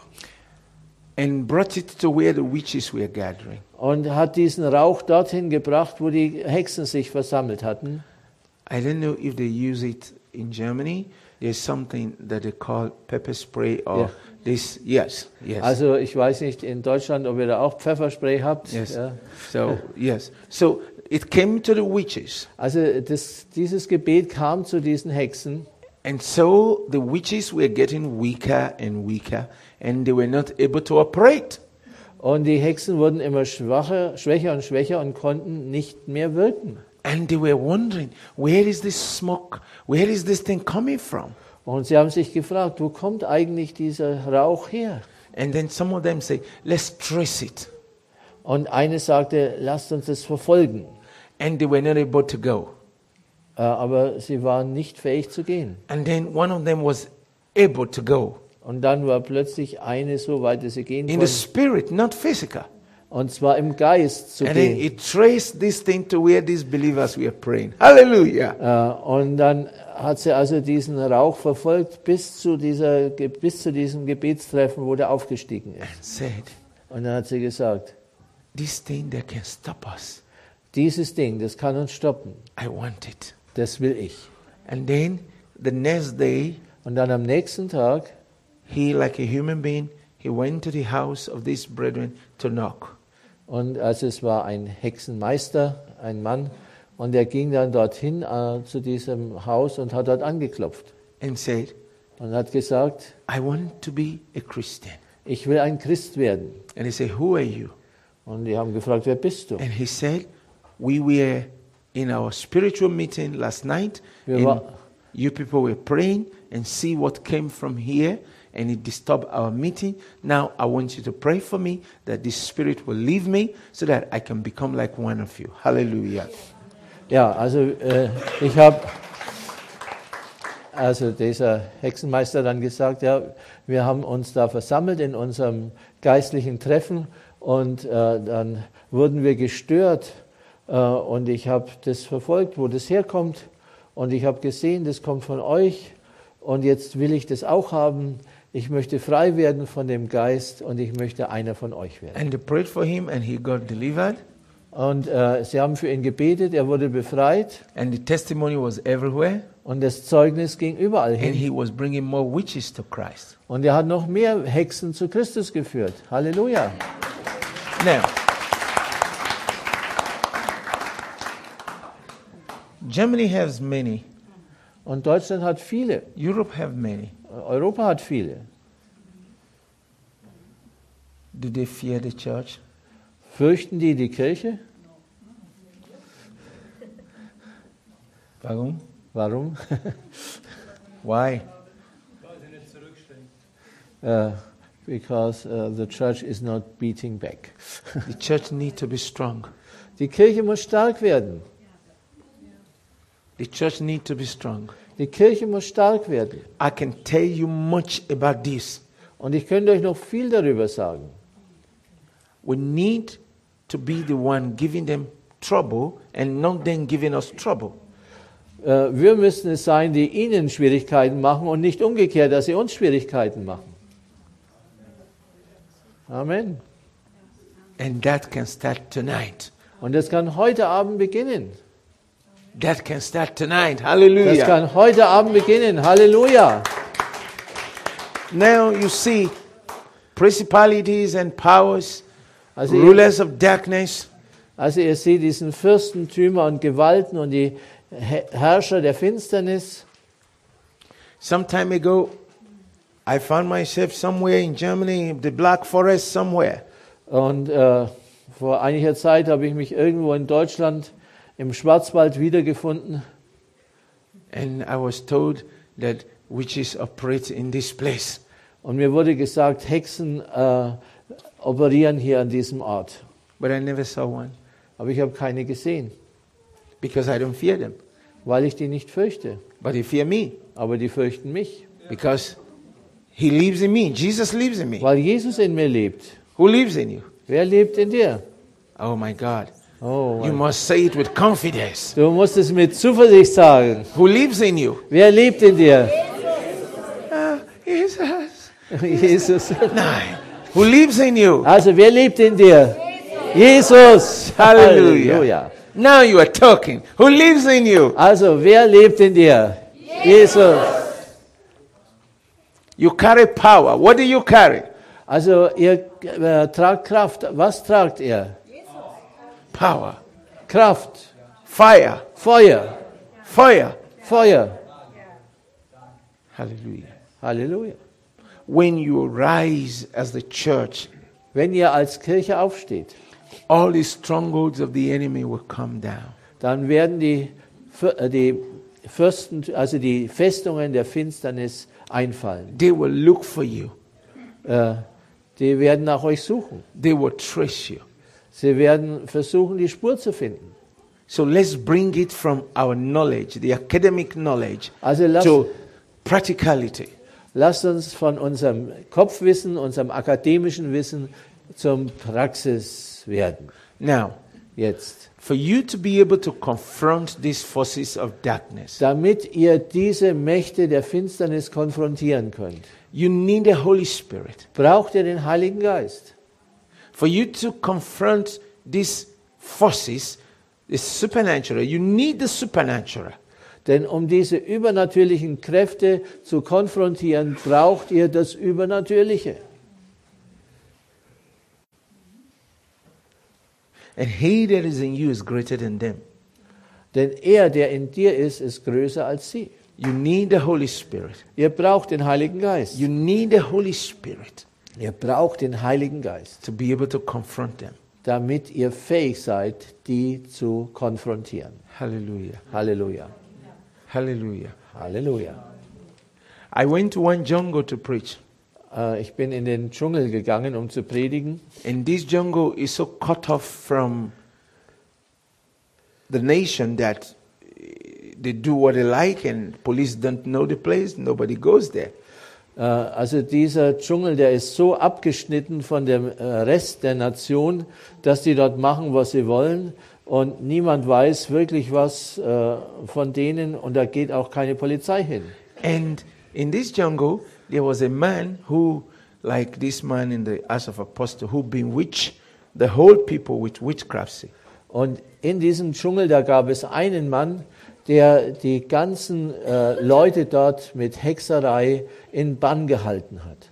and brought it to where the witches were gathering. und hat diesen Rauch dorthin gebracht, wo die Hexen sich versammelt hatten. I don't know if they use it in Germany. There's something that they call pepper spray or Yeah. this. Yes, yes. Also ich weiß nicht in Deutschland, ob ihr da auch Pfefferspray habt. Yes. Ja. So, yes. So it came to the witches. Also das, dieses Gebet kam zu diesen Hexen. And so the witches were getting weaker and weaker, and they were not able to operate. Und die Hexen wurden immer schwacher, schwächer und schwächer und konnten nicht mehr wirken. And they were wondering, where is this smoke? Where is this thing coming from? Und sie haben sich gefragt, wo kommt eigentlich dieser Rauch her? And then some of them say, let's trace it. Und eine sagte, lasst uns das verfolgen. And they were not able to go. Äh, Aber sie waren nicht fähig zu gehen. And then one of them was able to go. Und dann war plötzlich eine so weit, dass sie gehen In the konnte. spirit, not physical. Und zwar im Geist zu And then gehen. it traced this thing to where these believers were praying. Hallelujah. Äh, Und dann hat sie also diesen Rauch verfolgt bis zu, dieser, bis zu diesem Gebetstreffen, wo der aufgestiegen ist. And said, Und dann hat sie gesagt, this thing that can stop us, dieses Ding, das kann uns stoppen. I want it. Das will ich. And then the next day, Und dann am nächsten Tag, he, like a human being, he went to the house of these brethren to knock. und also es war ein Hexenmeister, ein Mann, und er ging dann dorthin äh, zu diesem Haus und hat dort angeklopft And said, und hat gesagt, I want to be a Christian. ich will ein Christ werden. And he said, who are you? Und die haben gefragt, wer bist du? And he said, we were in our spiritual meeting last night, Wir and war- you people were praying and see what came from here, and it disturbed our meeting. Now I want you to pray for me that this spirit will leave me so that I can become like one of you. Hallelujah. Ja, also äh, ich habe, also dieser Hexenmeister dann gesagt, ja, wir haben uns da versammelt in unserem geistlichen Treffen und äh, dann wurden wir gestört äh, und ich habe das verfolgt, wo das herkommt und ich habe gesehen, das kommt von euch und jetzt will ich das auch haben. Ich möchte frei werden von dem Geist und ich möchte einer von euch werden. And they prayed for him, and he got delivered, Und äh, sie haben für ihn gebetet, er wurde befreit and the testimony was everywhere, und das Zeugnis ging überall and hin. he was bringing more witches to Christ. Und er hat noch mehr Hexen zu Christus geführt. Halleluja. Now, Germany has many, Und Deutschland hat viele. Europe have many. Europa hat viele. Do they fear the church? Fürchten die die Kirche? Warum? Warum? Why? uh, because uh, the church is not beating back. The church need to be strong. Die Kirche muss stark werden. The church need to be strong. Die Kirche muss stark werden. I can tell you much about this. Und ich könnte euch noch viel darüber sagen. We need to be the one giving them trouble and not them giving us trouble. Uh, wir müssen es sein, die ihnen Schwierigkeiten machen und nicht umgekehrt, dass sie uns Schwierigkeiten machen. Amen. And that can start tonight. Und das kann heute Abend beginnen. That can start tonight. Das Hallelujah. kann heute Abend beginnen. Halleluja. Now you see principalities and powers, Also rulers of darkness, Also ihr seht diesen Fürstentümer und Gewalten und die Herrscher der Finsternis. Some time ago, I found myself somewhere in Germany, the Black Forest somewhere. Und äh, vor einiger Zeit habe ich mich irgendwo in Deutschland im Schwarzwald wiedergefunden. And I was told that witches operate in this place. Und mir wurde gesagt, Hexen äh, operieren hier an diesem Ort. But I never saw one. Aber ich habe keine gesehen, Because I don't fear them. weil ich die nicht fürchte. But they fear me. Aber die fürchten mich, Because he lives in me. Jesus lives in me. weil Jesus in mir lebt. Who lives in you? Wer lebt in dir? Oh my God. Oh, You Mann. must say it with confidence. Du musst es mit Zuversicht sagen. Who lives in you? Wer lebt in dir? Ah, Jesus. Jesus. Nein. Who lives in you? Also wer lebt in dir? Jesus. Hallelujah. Halleluja. Now you are talking. Who lives in you? Also wer lebt in dir? Jesus. You carry power. What do you carry? Also ihr äh, tragt Kraft. Was tragt ihr? Power. Kraft. Fire. Feuer. Fire. Feuer. Hallelujah. Halleluja. When you rise as the church, Wenn ihr als Kirche aufsteht, all the strongholds of the enemy will come down. dann werden die, Für- äh, die Fürsten, also die Festungen der Finsternis einfallen. They will look for you. Äh, die werden nach euch suchen. They will trace you. Sie werden versuchen, die Spur zu finden. So let's bring it from our knowledge, the academic knowledge, Also lasst, to practicality. lasst uns von unserem Kopfwissen, unserem akademischen Wissen zum Praxis werden. Now, Jetzt. for you to be able to confront these forces of darkness, Damit ihr diese Mächte der Finsternis konfrontieren könnt, you need the Holy Spirit. braucht ihr den Heiligen Geist. For you to confront these forces, the supernatural, you need the supernatural. Denn um diese übernatürlichen Kräfte zu konfrontieren, braucht ihr das Übernatürliche. And he that is in you is greater than them. Denn er, der in dir ist, ist größer als sie. You need the Holy Spirit. Ihr braucht den Heiligen Geist. You need the Holy Spirit Ihr braucht den Heiligen Geist, to be able to confront them. damit ihr fähig seid, die zu konfrontieren. Hallelujah. Halleluja. Hallelujah. Halleluja. I went to one jungle to preach. Äh, Ich bin in den Dschungel gegangen, um zu predigen. And this jungle is so cut off from the nation that eh, they do what they like and police don't know the place. Nobody goes there. Äh, Also dieser Dschungel, der ist so abgeschnitten von dem äh, Rest der Nation, dass die dort machen, was sie wollen. Und niemand weiß wirklich was äh, von denen und da geht auch keine Polizei hin. And in this jungle, there was a man who, like this man in the Acts of Apostle, who bewitched the whole people with witchcraft. Und in diesem Dschungel, da gab es einen Mann, der die ganzen äh, Leute dort mit Hexerei in Bann gehalten hat.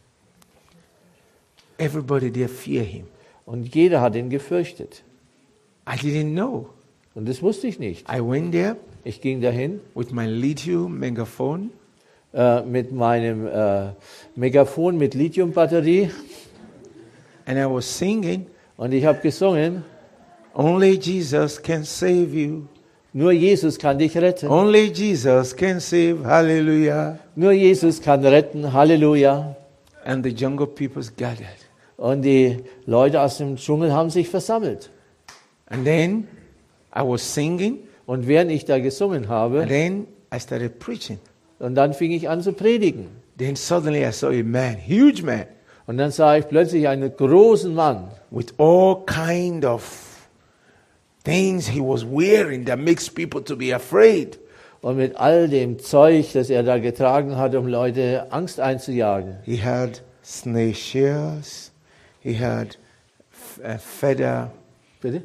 Everybody there fear him. Und jeder hat ihn gefürchtet. I didn't know. Und das wusste ich nicht. I went there Ich ging dahin with my lithium megaphone äh, mit meinem äh, Megafon mit Lithiumbatterie and I was singing, und ich habe gesungen, only Jesus can save you. nur Jesus kann dich retten. Only Jesus can save. Hallelujah. Nur Jesus kann retten. Halleluja. And the jungle peoples gathered. Und die Leute aus dem Dschungel haben sich versammelt. And then I was singing, Und während ich da gesungen habe, and then I started preaching. und dann fing ich an zu predigen. Then suddenly I saw a man, huge man, Und dann sah ich plötzlich einen großen Mann with all kind of things he was wearing that makes people to be afraid. und mit all dem Zeug, das er da getragen hat, um Leute Angst einzujagen. He had snake shells. He had f- a feather. Bitte?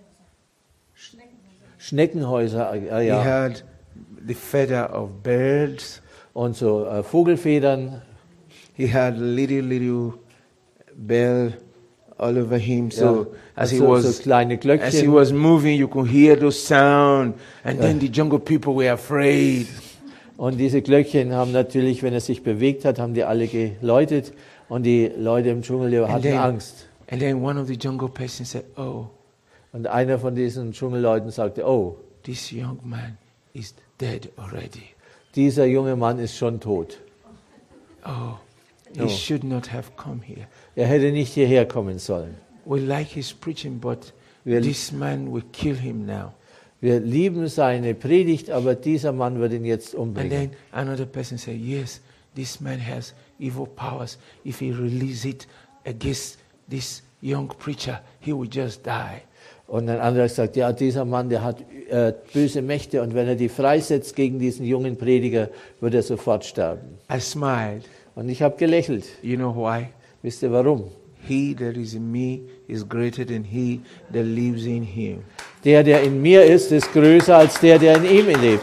Schneckenhäuser, äh, He ja. had the feather of birds. Und so äh, Vogelfedern. He had little, little bell all over him. So Ja, as he so, was so kleine as he Glöckchen. was moving, you could hear those sound, and then the jungle people were afraid. Und diese Glöckchen haben natürlich, wenn er sich bewegt hat, haben die alle geläutet. Und die Leute im Dschungel die And hatten then, Angst. and then one of the jungle persons said, "Oh, Und einer von diesen Dschungelleuten sagte, oh, this young man is dead already. dieser junge Mann ist schon tot. Oh, he Oh. should not have come here. Er hätte nicht hierher kommen sollen. We like his preaching, but Wir- this man will kill him now." Wir lieben seine Predigt, aber dieser Mann wird ihn jetzt And umbringen. then another person said, "Yes, this man has evil powers. If he release it against this young preacher, he will just die." Und ein anderer sagt, ja, dieser Mann, der hat äh, böse Mächte und wenn er die freisetzt gegen diesen jungen Prediger, wird er sofort sterben. I smiled. Und ich habe gelächelt. You know why? Wisst ihr warum? He that is in me is greater than he that lives in him. Der, der in mir ist, ist größer als der, der in ihm lebt.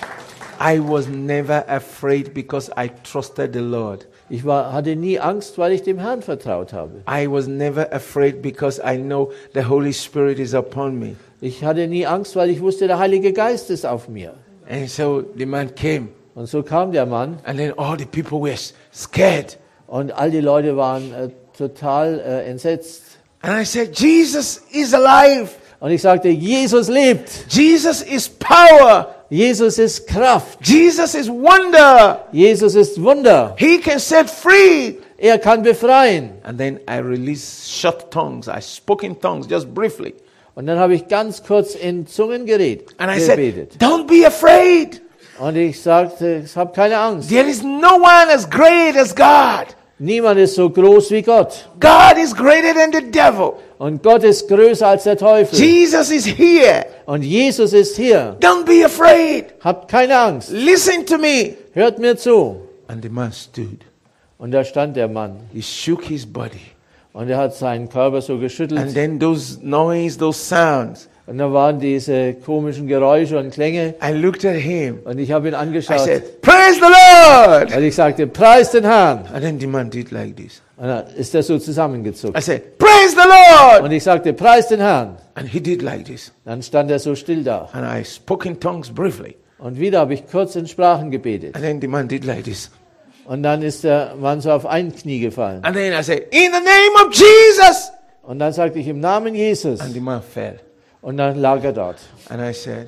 I was never afraid because I trusted the Lord. Ich war, hatte nie Angst, weil ich dem Herrn vertraut habe. I was never afraid because I know the Holy Spirit is upon me. Ich hatte nie Angst, weil ich wusste, der Heilige Geist ist auf mir. And so the man came, Und so kam der Mann and then all the people were s- scared. und all die Leute waren äh, total äh, entsetzt. And I said, Jesus is alive. Und ich sagte, Jesus lebt. Jesus is power. Jesus ist Kraft. Jesus is wonder. Jesus ist Wunder. He can set free. Er kann befreien. And then I released short tongues. I spoke in tongues just briefly. Und dann habe ich ganz kurz in Zungen geredet, And I gebetet. said, don't be afraid. Und ich sagte, ich habe keine Angst. There is no one as great as God. Niemand ist so groß wie Gott. God is greater than the devil. Und Gott ist größer als der Teufel. Jesus is here. Und Jesus ist hier. Don't be afraid. Habt keine Angst. Listen to me. Hört mir zu. And the man stood. Und da stand der Mann. He shook his body. Und er hat seinen Körper so And geschüttelt. then those noise, those sounds. Und da waren diese komischen Geräusche und Klänge. I looked at him. Und ich habe ihn I angeschaut. said, praise the Lord. Und ich sagte, preis den Herrn. And then the man did like this. Und dann ist er so zusammengezuckt. I said, praise the Lord. Und ich sagte, preis den Herrn. And he did like this. Dann stand er so still da. And I spoke in tongues briefly. Und wieder habe ich kurz in Sprachen gebetet. And then the man did like this. Und dann ist der Mann so auf ein Knie gefallen. And then I said, in the name of Jesus. Und dann sagte ich, im Namen Jesus. And the man fell. Und dann lag er dort. And I said,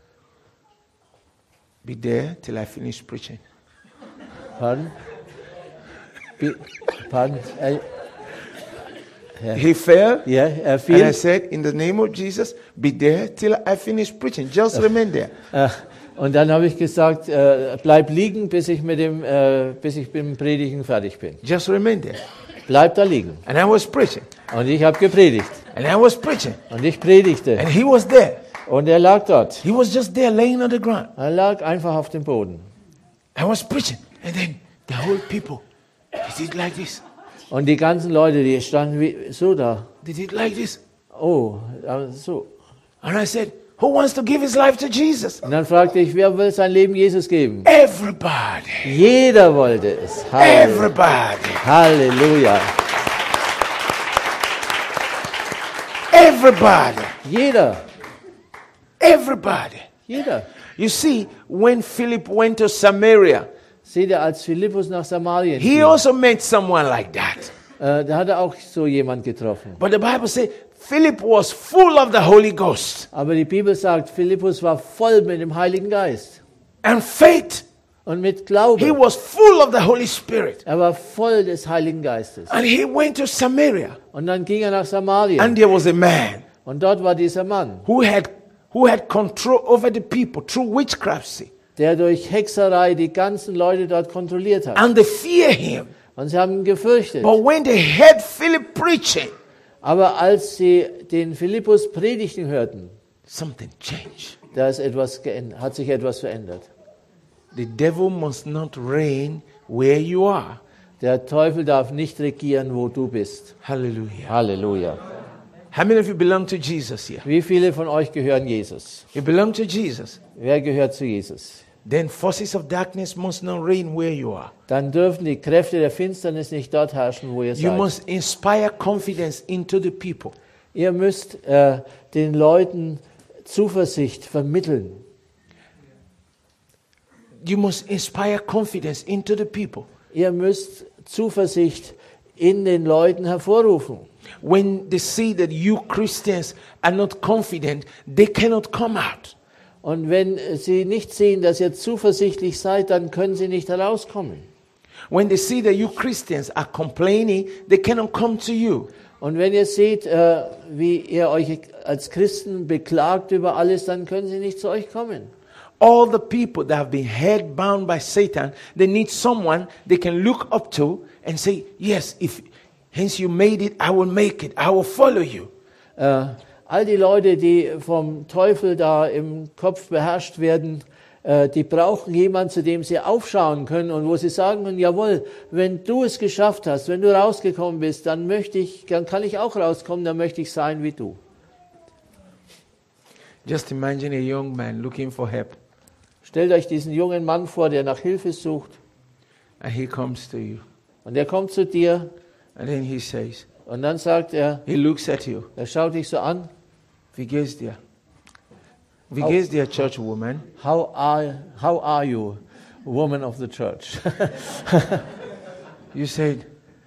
be there till I finish preaching. Pardon? Be, pardon? Er, He fell. ja, er And I fiel. said, in the name of Jesus, be there till I finish preaching. Just remain there. Äh, Und dann habe ich gesagt, äh, bleib liegen, bis ich mit dem, äh, bis ich mit dem Predigen fertig bin. Just remain there. Bleib da liegen. And I was preaching. Und ich habe gepredigt. And I was preaching. Und ich predigte. And he was there. Und er lag dort. He was just there laying on the ground. Er lag einfach auf dem Boden. I was preaching. And then the whole people, they did like this. Und die ganzen Leute, die standen wie, so da. They did like this. Oh, äh, so. And I said, who wants to give his life to Jesus? Und dann fragte ich, wer will sein Leben Jesus geben? Everybody. Jeder wollte es. Halleluja. Everybody. Halleluja. Everybody. Jeder. Everybody. Jeder. You see, when Philip went to Samaria, Seht ihr, als Philippus nach Samarien he ging, also met someone like that. äh, da hat er auch so jemand getroffen. But the Bible says Philip was full of the Holy Ghost Aber die Bibel sagt, Philippus war voll mit dem Heiligen Geist and faith. und mit He Glaube. was full of the Holy Spirit. Er war voll des Heiligen Geistes. And he went to Samaria. Und dann ging er nach Samarien. And there was a man Und dort war dieser Mann, who had who had control over the people through witchcraft. der durch Hexerei die ganzen Leute dort kontrolliert hat. And they fear him. Und sie haben ihn gefürchtet. But when they heard Philip preaching, Aber als sie den Philippus predigen hörten, something changed. da ist etwas geändert, hat sich etwas verändert. The devil must not reign where you are. Der Teufel darf nicht regieren, wo du bist. Hallelujah. Halleluja. How many of you belong to Jesus here? Wie viele von euch gehören Jesus? You belong to Jesus. Wer gehört zu Jesus? then forces of darkness must not reign where you are. dann dürfen die Kräfte der Finsternis nicht dort herrschen, wo ihr You seid. must inspire confidence into the people. Ihr müsst äh, den Leuten Zuversicht vermitteln. You must inspire confidence into the people. Ihr müsst Zuversicht in den Leuten hervorrufen. When they see that you Christians are not confident, they cannot come out. Und wenn sie nicht sehen, dass ihr zuversichtlich seid, dann können sie nicht herauskommen. When they see that you Christians are complaining, they cannot come to you. Und wenn ihr seht, äh, wie ihr euch als Christen beklagt über alles, dann können sie nicht zu euch kommen. All the people that have been head bound by Satan, they need someone they can look up to and say, yes, if hence you made it, I will make it. I will follow you. Äh, all die Leute, die vom Teufel da im Kopf beherrscht werden, äh, die brauchen jemanden, zu dem sie aufschauen können und wo sie sagen können, jawohl, wenn du es geschafft hast, wenn du rausgekommen bist, dann möchte ich, dann kann ich auch rauskommen, dann möchte ich sein wie du. Just imagine a young man looking for help, Stellt euch diesen jungen Mann vor, der nach Hilfe sucht, and he comes to you, und er kommt zu dir and then he says, und dann sagt er, he looks at you, er schaut dich so an, wie geht's dir? Wie geht's dir, church woman? how are, how are you, woman of the church? You said,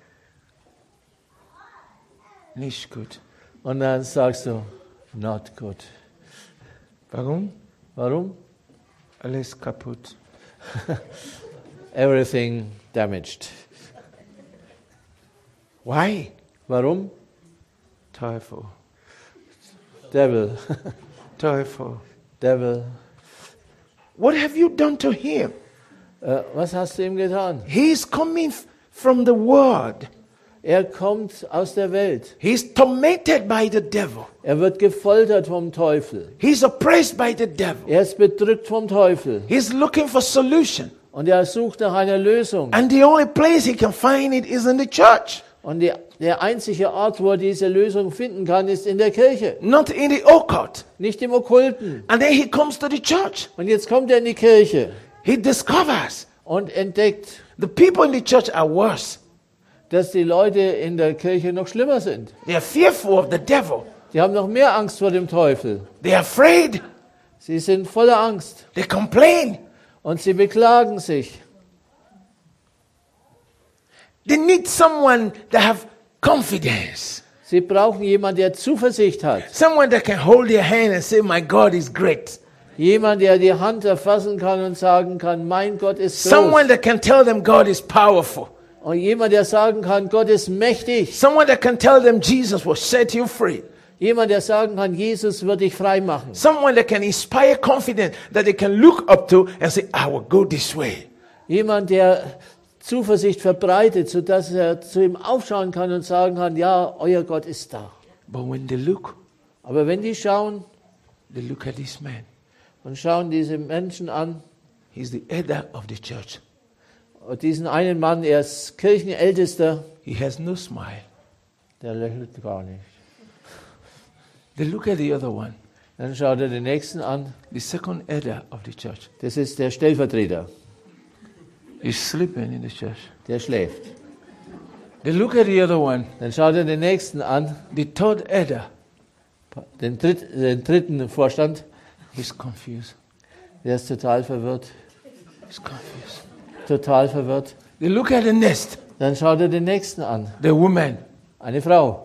nicht gut. Und dann sagst du, not good. Warum? Warum? Alles kaputt. Everything damaged. Why? Warum? Teufel. Devil. Teufel. Devil. What have you done to him? Äh, was hast du ihm getan? He's coming f- from the world. Er kommt aus der Welt. He's tormented by the devil. Er wird gefoltert vom Teufel. He's oppressed by the devil. Er ist bedrückt vom Teufel. He's looking for solution. Und er sucht nach einer Lösung. And the only place he can find it is in the church, Und die, der einzige Ort, wo er diese Lösung finden kann, ist in der Kirche, not in the occult. nicht im Okkulten. And then he comes to the church. Und jetzt kommt er in die Kirche He discovers und entdeckt, the people in the church are worse. dass die Leute in der Kirche noch schlimmer sind. They are fearful of the devil. Die haben noch mehr Angst vor dem Teufel. They are afraid. Sie sind voller Angst They complain. und sie beklagen sich. They need someone that have confidence. Sie brauchen jemanden, der Zuversicht hat. Someone that can hold their hand and say, my God is great. Jemand, der die Hand erfassen kann und sagen kann, mein Gott ist Someone groß. that can tell them God is powerful. Und jemand, der sagen kann, Gott ist mächtig. Someone that can tell them Jesus will set you free. Jemand, der sagen kann, Jesus wird dich frei machen. Someone that can inspire confidence that they can look up to and say, I will go this way. Jemand, der Zuversicht verbreitet, sodass er zu ihm aufschauen kann und sagen kann, ja, euer Gott ist da. But when they look, Aber wenn die schauen they look at this man. und schauen diese Menschen an, He's the elder of the church. und diesen einen Mann, er ist Kirchenältester, He has no smile. der lächelt gar nicht. They look at the other one, Dann schaut er den nächsten an, the second elder of the church. das ist der Stellvertreter, He's sleeping in the church. der schläft. They look at the other one, Dann schaut er den nächsten an, the third elder. den, dritt, den dritten Vorstand, He's confused. der ist total verwirrt, He's confused. total verwirrt. They look at the next, Dann schaut er den nächsten an, the woman. eine Frau.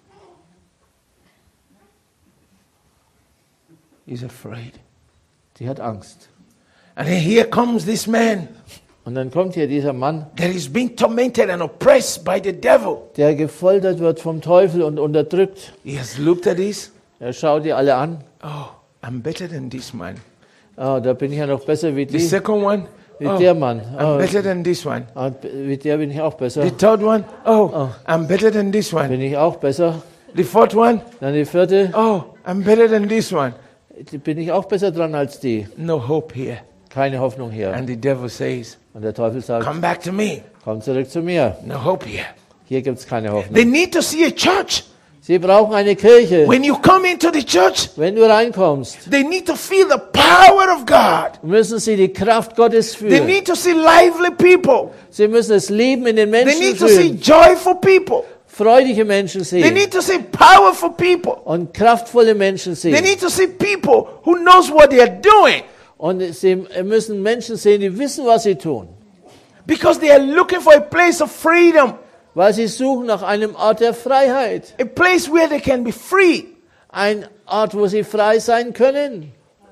He's afraid. Die hat Angst. And then here comes this man Und dann kommt hier dieser Mann, that is being tormented and oppressed by the devil. der gefoltert wird vom Teufel und unterdrückt. He has looked at this. Er schaut die alle an. Oh, I'm better than this man. Ah, da bin ich ja noch besser wie The die, second one, wie oh, der Mann. I'm Ah, better than this one. ah, wie der bin ich auch besser. The third one, oh, I'm better than this one. Bin ich auch besser. The fourth one, Dann die vierte, oh, I'm better than this one. bin ich auch besser dran als die. No hope here. Keine Hoffnung hier. And the devil says, Und der Teufel sagt, come back to me. komm zurück zu mir. No hope here. Hier gibt es keine They Hoffnung. need to see a church Sie brauchen eine Kirche. When you come into the church, Wenn du reinkommst, they need to feel the power of God. müssen sie die Kraft Gottes They fühlen. need to see lively people. Sie müssen das Leben in den They Menschen need to see fühlen. joyful people. Freudige Menschen They sehen. need to see powerful people. Und kraftvolle Menschen They sehen. need to see people who knows what they are doing, Und sie müssen Menschen sehen, die wissen, was sie tun. because they are looking for a place of freedom, Weil sie suchen nach einem Ort der Freiheit. a place where they can be free. Ein Ort, wo sie frei sein können.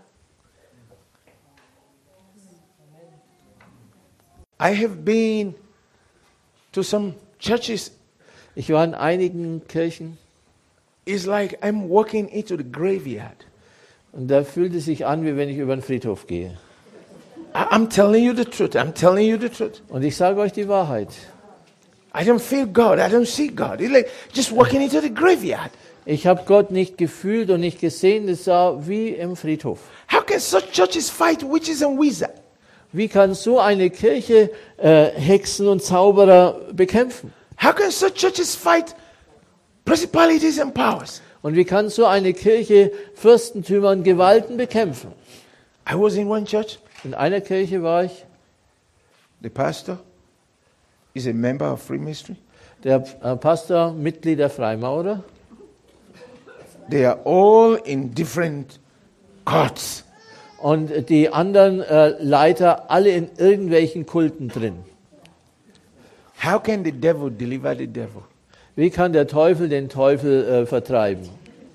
I have been to some churches. Ich war in einigen Kirchen It's like I'm walking into the graveyard. und da fühlt es sich an, wie wenn ich über den Friedhof gehe. I- I'm telling you the truth. I'm telling you the truth. Und ich sage euch die Wahrheit. I don't feel God. I don't see God. It's like just walking into the graveyard. Ich habe Gott nicht gefühlt und nicht gesehen. Es sah wie im Friedhof. How can such churches fight witches and wizards? Wie kann so eine Kirche äh, Hexen und Zauberer bekämpfen? How can such churches fight principalities and powers? Und wie kann so eine Kirche Fürstentümer und Gewalten bekämpfen? I was in one church. In einer Kirche war ich. The pastor is a member of Free Ministry. Der äh, Pastor, Mitglied der Freimaurer. They are all in different courts. Und die anderen äh, Leiter alle in irgendwelchen Kulten drin. How can the devil deliver the devil? Wie kann der Teufel den Teufel äh, vertreiben?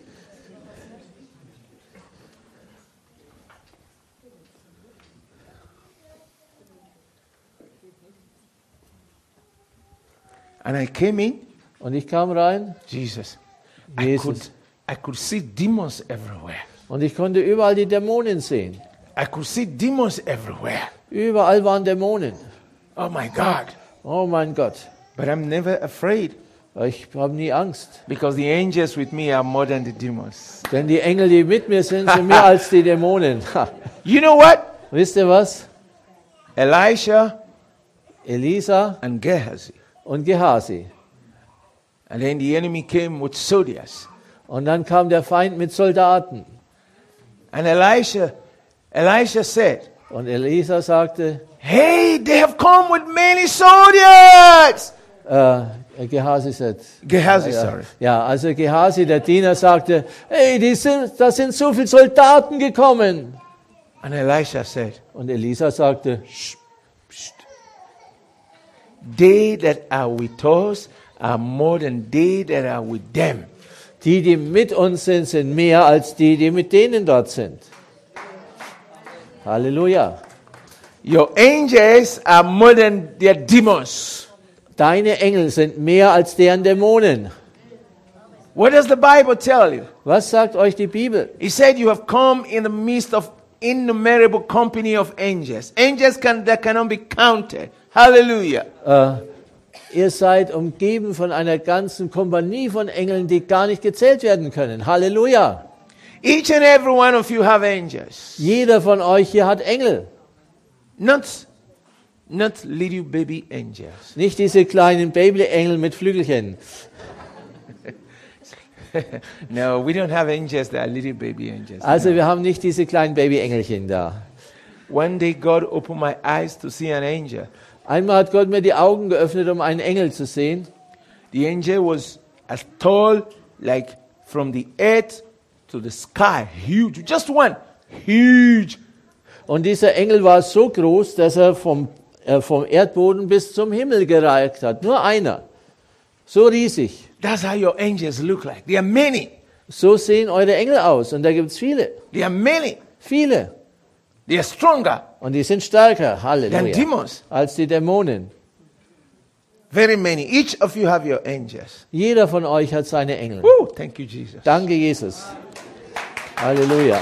And I came in, Und ich kam rein Jesus. I Jesus. could, I could see demons everywhere. und ich konnte überall die Dämonen sehen. I could see demons everywhere. Überall waren Dämonen. Oh my God. Oh mein Gott. But I'm never afraid, Ich habe nie Angst. because the angels with me are more than the demons. Denn die Engel, die mit mir sind, sind mehr als die Dämonen. Ha. You know what? Wisst ihr was? Elisha Elisa and Gehazi. und Gehasi. And then the enemy came with soldiers. Und dann kam der Feind mit Soldaten. And Elisha, Elisha said, Und Elisa sagte, hey, they have come with many soldiers. äh, Gehasi sagt, Gehazi, ja, sorry. ja, also Gehasi, der Diener, sagte, hey, die sind, da sind so viele Soldaten gekommen. And Elisha said, Und Elisa sagte, "Sch, they that are with us are more than they that are with them. die, die mit uns sind, sind mehr als die, die mit denen dort sind. Halleluja. Your angels are more than their demons. Deine Engel sind mehr als deren Dämonen. What does the Bible tell you? Was sagt euch die Bibel? He said you have come in the midst of innumerable company of angels. Angels can, that cannot be counted. Hallelujah. Äh, ihr seid umgeben von einer ganzen Kompanie von Engeln, die gar nicht gezählt werden können. Halleluja. Each and every one of you have angels. Jeder von euch hier hat Engel. Not, not little baby angels. Nicht diese kleinen Babyengel mit Flügelchen. No, we don't have angels that are little baby angels. Also wir haben nicht diese kleinen Babyengelchen da. One day God opened my eyes to see an angel. Einmal hat Gott mir die Augen geöffnet, um einen Engel zu sehen. The angel was as tall, like from the earth to the sky. Huge. Just one. Huge. Und dieser Engel war so groß, dass er vom, äh, vom Erdboden bis zum Himmel gereicht hat. Nur einer. So riesig. That's how your angels look like. There are many. So sehen eure Engel aus. Und da gibt es viele. There are many. Viele. They are stronger Und die sind stärker. than Halleluja. demons. Als die Dämonen. Very many. Each of you have your angels. Jeder von euch hat seine Engel. Woo, thank you, Jesus. Danke, Jesus. Halleluja.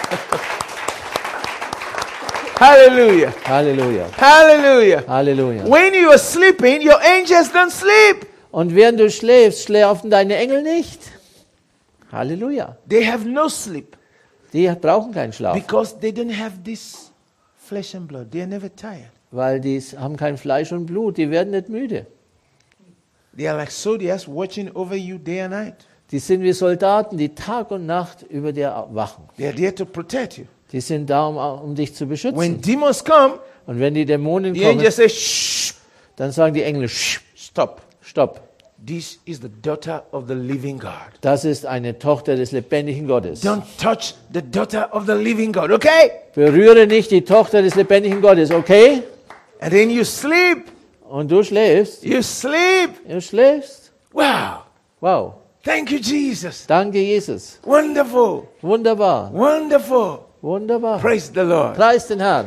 Hallelujah. Halleluja. Hallelujah. Halleluja. When you are sleeping, your angels don't sleep. Und während du schläfst, schlafen deine Engel nicht. Halleluja. They have no sleep Die brauchen keinen Schlaf, because they don't have this flesh and blood. They are never tired. weil die haben kein Fleisch und Blut. Die werden nicht müde. They are like soldiers watching over you day and night. Die sind wie Soldaten, die Tag und Nacht über dir wachen. They are there to protect you. Die sind da, um, um dich zu When beschützen. demons come, Und wenn die Dämonen the kommen, angels say, shh, dann sagen die Engel, "Sch, stop. stopp. This is the daughter of the living God. Das ist eine Tochter des lebendigen Gottes. Don't touch the daughter of the living God, okay? Berühre nicht die Tochter des lebendigen Gottes, okay? And then you sleep. Und du schläfst. You sleep. Du schläfst. Wow. Wow. Thank you, Jesus. Danke, Jesus. Wonderful. Wunderbar. Wonderful. Wunderbar. Praise the Lord. Preis den Herrn.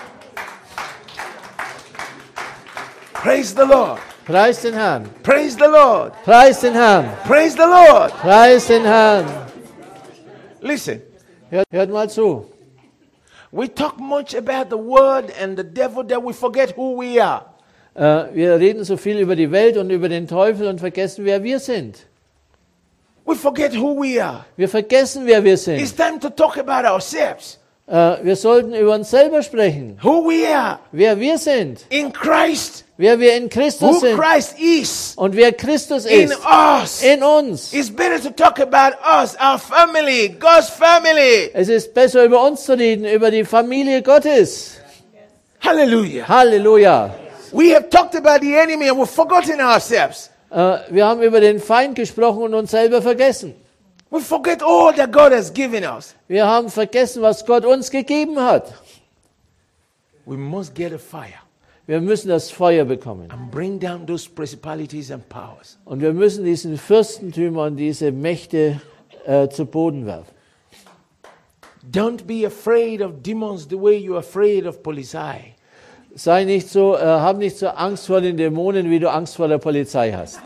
Praise the Lord. Preis den Herrn. Praise the Lord. Preis den Herrn. Praise the Lord. Preis den Herrn. Listen, Hört, hört mal zu. we talk much about the world and the devil that we forget who we are. Äh, wir reden so viel über die Welt und über den Teufel und vergessen, wer wir sind. We forget who we are. Wir vergessen, wer wir It's sind. time to talk about ourselves. Äh, wir sollten über uns selber sprechen. Who we are Wer wir sind. in Christ. Wer wir in Christus Who sind. Christ is Und wer Christus in ist. us. In uns. It's better to talk about us, our family, God's family. Es ist besser, über uns zu reden, über die Familie Gottes. Hallelujah. Halleluja. We have talked about the enemy and we've forgotten ourselves. Äh, wir haben über den Feind gesprochen und uns selber vergessen. We forget all that God has given us. Wir haben vergessen, was Gott uns gegeben hat. We must get a fire Wir müssen das Feuer bekommen. and bring down those principalities and powers. Und wir müssen diesen Fürstentümer und diese Mächte äh, zu Boden werfen. Don't be afraid of demons the way you're afraid of Polizei. Sei nicht so, äh, hab nicht so Angst vor den Dämonen, wie du Angst vor der Polizei hast.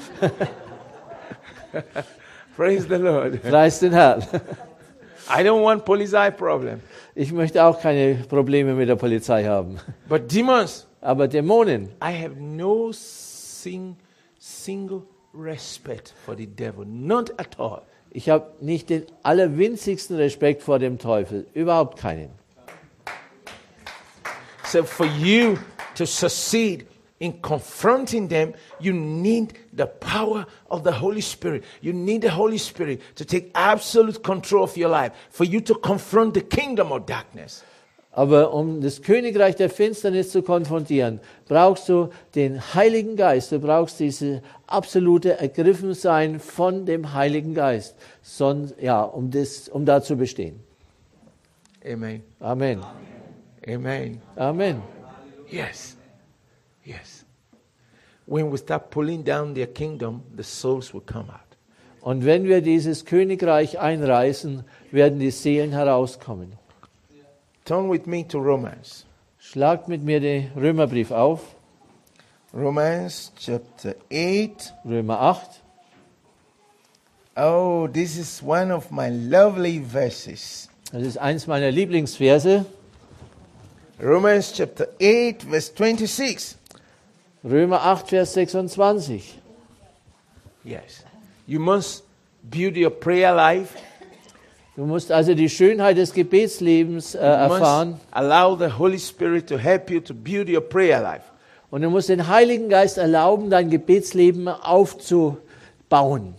Praise the Lord. Preis den Herrn. I don't want Polizei problem. Ich möchte auch keine Probleme mit der Polizei haben. But demons, Aber Dämonen, I have no sing, single respect for the devil. Not at all. ich habe nicht den allerwinzigsten Respekt vor dem Teufel. Überhaupt keinen. So for you to succeed in confronting them, you need the power of the Holy Spirit. You need the Holy Spirit to take absolute control of your life, for you to confront the kingdom of darkness. Aber um das Königreich der Finsternis zu konfrontieren, brauchst du den Heiligen Geist. Du brauchst diese absolute Ergriffensein von dem Heiligen Geist, Son, ja, um, das, um da zu bestehen. Amen. Amen. Amen. Amen. Yes. Yes. When we start pulling down their kingdom, the souls will come out. Und wenn wir dieses Königreich einreißen, werden die Seelen herauskommen. Turn with me to Romans. Schlagt mit mir den Römerbrief auf, Romans chapter eight. Römer acht. Oh, this is one of my lovely verses. Das ist eins meiner Lieblingsverse. Romans chapter eight, verse twenty-six. Römer acht, Vers sechsundzwanzig. Yes. You must build your prayer life. Du musst also die Schönheit des Gebetslebens äh, You erfahren. must allow the Holy Spirit to help you to build your prayer life. Und du musst den Heiligen Geist erlauben, dein Gebetsleben aufzubauen.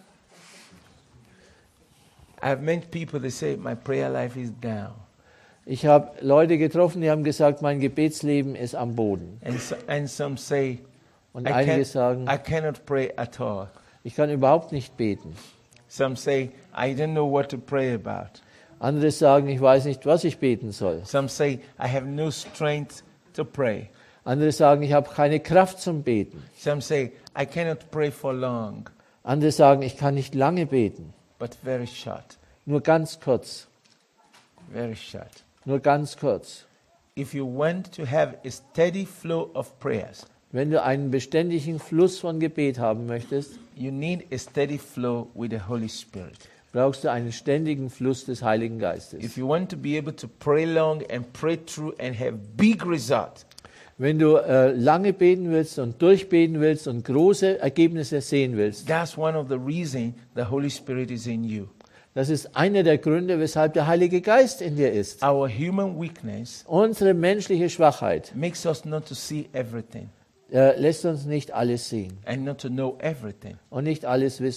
I have met people that say my prayer life is down. Ich habe Leute getroffen, die haben gesagt, mein Gebetsleben ist am Boden. And, so, and some say, Und I, einige can't, sagen, I cannot pray at all. ich kann überhaupt nicht beten. Some say, I don't know what to pray about. Andere sagen, ich weiß nicht, was ich beten soll. Some say, I have no strength to pray. Andere sagen, ich habe keine Kraft zum Beten. Some say, I cannot pray for long, Andere sagen, ich kann nicht lange beten. but very short, Nur ganz kurz. very short. Nur ganz kurz. If you want to have a steady flow of prayers, Wenn du einen beständigen Fluss von Gebet haben möchtest, you need a steady flow with the Holy Spirit. brauchst du einen ständigen Fluss des Heiligen Geistes. If you want to be able to pray long and pray through and have big results, Wenn du äh, lange beten willst und durchbeten willst und große Ergebnisse sehen willst, that's one of the reasons the Holy Spirit is in you. das ist einer der Gründe, weshalb der Heilige Geist in dir ist. Our human weakness Unsere menschliche Schwachheit makes us not to see everything äh, lässt uns nicht alles sehen and not to know everything. und nicht alles wissen.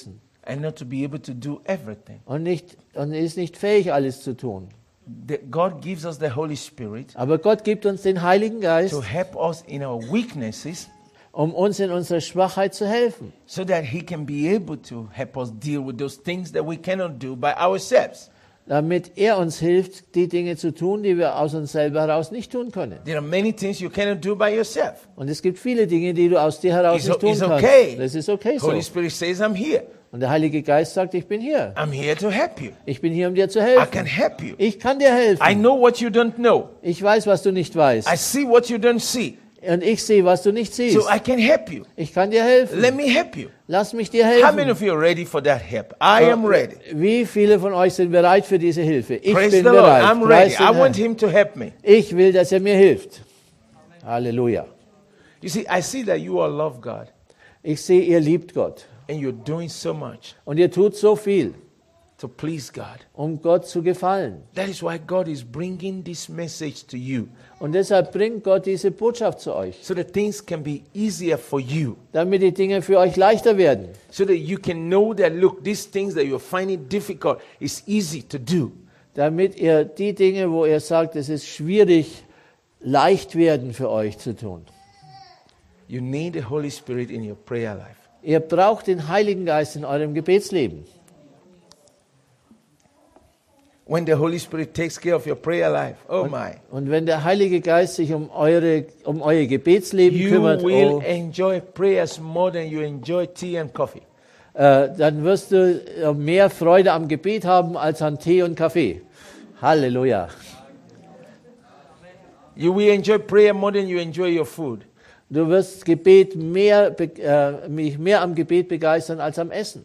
and not to be able to do everything. und, nicht, und ist nicht fähig, alles zu tun. The, God gives us the Holy Spirit Aber Gott gibt uns den Heiligen Geist, to help us in our weaknesses, um uns in unserer Schwachheit zu helfen, so that He can be able to help us deal with those things that we cannot do by ourselves. damit er uns hilft, die Dinge zu tun, die wir aus uns selber heraus nicht tun können. There are many things you cannot do by yourself. Und es gibt viele Dinge, die du aus dir heraus It's, nicht tun it's kannst. okay. Das ist okay so. Holy Spirit says, I'm here. Und der Heilige Geist sagt, ich bin hier. I'm here to help you. Ich bin hier, um dir zu I helfen. can help you. Ich kann dir helfen. I know what you don't know. Ich weiß, was du nicht weißt. I see what you don't see. Und ich sehe, was du nicht siehst. So I can help you. Ich kann dir helfen. Let me help you. Lass mich dir How many helfen. of you are ready for that help? I am ready. Wie viele von euch sind bereit für diese Hilfe? Ich Praise bin the Lord. bereit. I'm Preis ready. den I Herrn. want Him to help me. Ich will, dass er mir hilft. Halleluja. You see, I see that you all love God Ich sehe, ihr liebt Gott. and you're doing so much Und ihr tut so viel, to please God. um Gott zu gefallen. That is why God is bringing this message to you, Und deshalb bringt Gott diese Botschaft zu euch, so that things can be easier for you, damit die Dinge für euch leichter werden. so that you can know that, look, these things that you're finding difficult is easy to do. Damit ihr die Dinge, wo ihr sagt, es ist schwierig, leicht werden für euch zu tun. You need the Holy Spirit in your prayer life. Ihr braucht den Heiligen Geist in eurem Gebetsleben. When the Holy Spirit takes care of your prayer life, oh my, Und wenn der Heilige Geist sich um, eure, um euer Gebetsleben you kümmert, will oh, enjoy prayers more than you enjoy tea and coffee. äh, dann wirst du äh, mehr Freude am Gebet haben als an Tee und Kaffee. Halleluja. You will enjoy prayer more than you enjoy your food. Du wirst Gebet mehr, be- äh, mich mehr am Gebet begeistern als am Essen.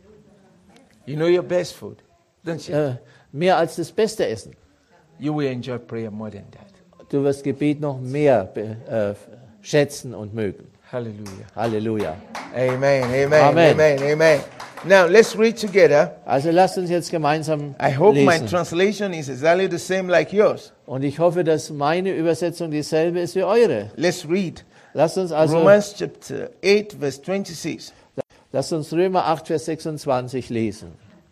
You know your best food, don't you? Äh, mehr als das beste Essen. You will enjoy prayer more than that. Du wirst Gebet noch mehr be- äh, schätzen und mögen. Hallelujah. Halleluja. Amen, amen, Amen. amen, amen. Now let's read together. Also lasst uns jetzt gemeinsam I hope my lesen. translation is exactly the same like yours. Und ich hoffe, dass meine Übersetzung dieselbe ist wie eure. Let's read Lasst uns also Romans chapter eight, verse twenty-six. lasst uns Römer acht, Vers sechsundzwanzig lesen.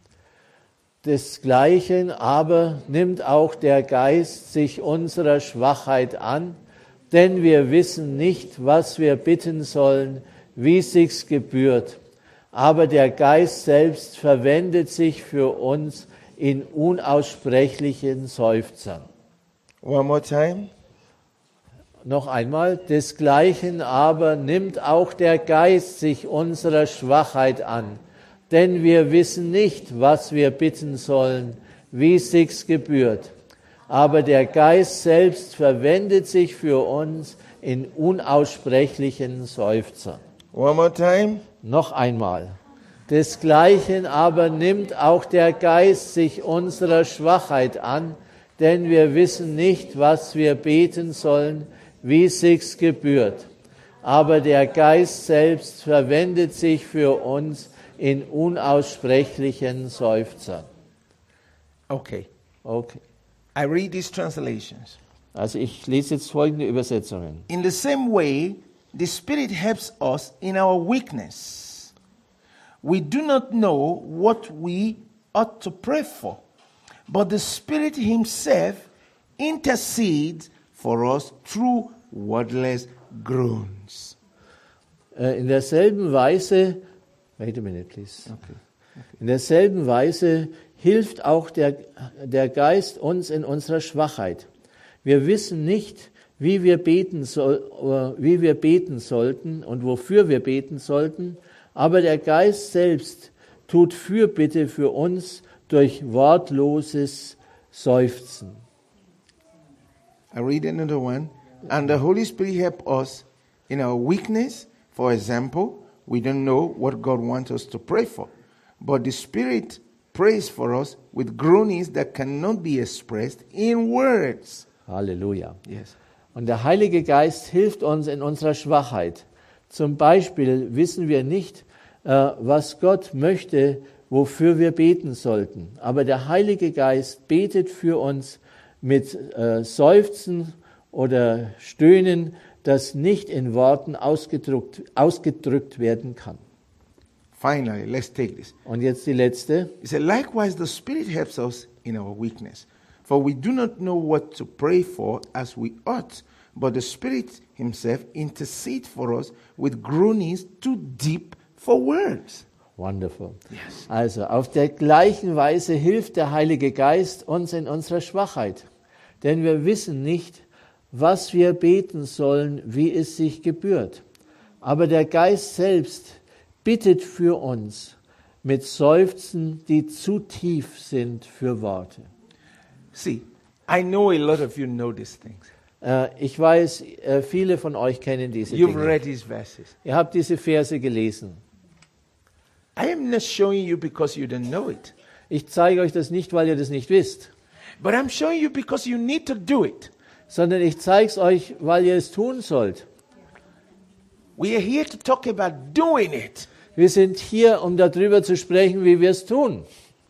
Desgleichen aber nimmt auch der Geist sich unserer Schwachheit an, denn wir wissen nicht, was wir bitten sollen, wie sich's gebührt. Aber der Geist selbst verwendet sich für uns in unaussprechlichen Seufzern. One more time. Noch einmal, desgleichen aber nimmt auch der Geist sich unserer Schwachheit an, denn wir wissen nicht, was wir bitten sollen, wie sich's gebührt. Aber der Geist selbst verwendet sich für uns in unaussprechlichen Seufzern. One more time. Noch einmal. Desgleichen aber nimmt auch der Geist sich unserer Schwachheit an, denn wir wissen nicht, was wir beten sollen, wie sich's gebührt. Aber der Geist selbst verwendet sich für uns in unaussprechlichen Seufzern. Okay. Okay. I read these translations. Also ich lese jetzt folgende Übersetzungen. In the same way, the Spirit helps us in our weakness. We do not know what we ought to pray for, but the Spirit Himself intercedes for us through wordless groans. Äh, In derselben Weise, wait a minute please. In derselben Weise hilft auch der, der Geist uns in unserer Schwachheit. Wir wissen nicht, wie wir beten soll, äh, wie wir beten sollten und wofür wir beten sollten, aber der Geist selbst tut Fürbitte für uns durch wortloses Seufzen. I read another one. And the Holy Spirit help us in our weakness. For example, we don't know what God wants us to pray for, but the Spirit prays for us with groanings that cannot be expressed in words. Halleluja. Yes. Und der Heilige Geist hilft uns in unserer Schwachheit. Zum Beispiel wissen wir nicht, äh, was Gott möchte, wofür wir beten sollten. Aber der Heilige Geist betet für uns mit äh, Seufzen oder Stöhnen, das nicht in Worten ausgedrückt, ausgedrückt werden kann. finally, let's take this. Und jetzt die letzte. He said, likewise, the Spirit helps us in our weakness. For we do not know what to pray for as we ought, but the Spirit himself intercedes for us with groanings too deep for words. Wonderful. Yes. Also, auf der gleichen Weise hilft der Heilige Geist uns in unserer Schwachheit. Denn wir wissen nicht, was wir beten sollen, wie es sich gebührt. Aber der Geist selbst bittet für uns mit Seufzen, die zu tief sind für Worte. See, I know a lot of you know these things. Äh, ich weiß, äh, viele von euch kennen diese You've Dinge. read these verses. Ihr habt diese Verse gelesen. I am not showing you because you don't know it, Ich zeige euch das nicht, weil ihr das nicht wisst, but I'm showing you because you need to do it. sondern ich zeige es euch, weil ihr es tun sollt. We are here to talk about doing it. Wir sind hier, um darüber zu sprechen, wie wir es tun.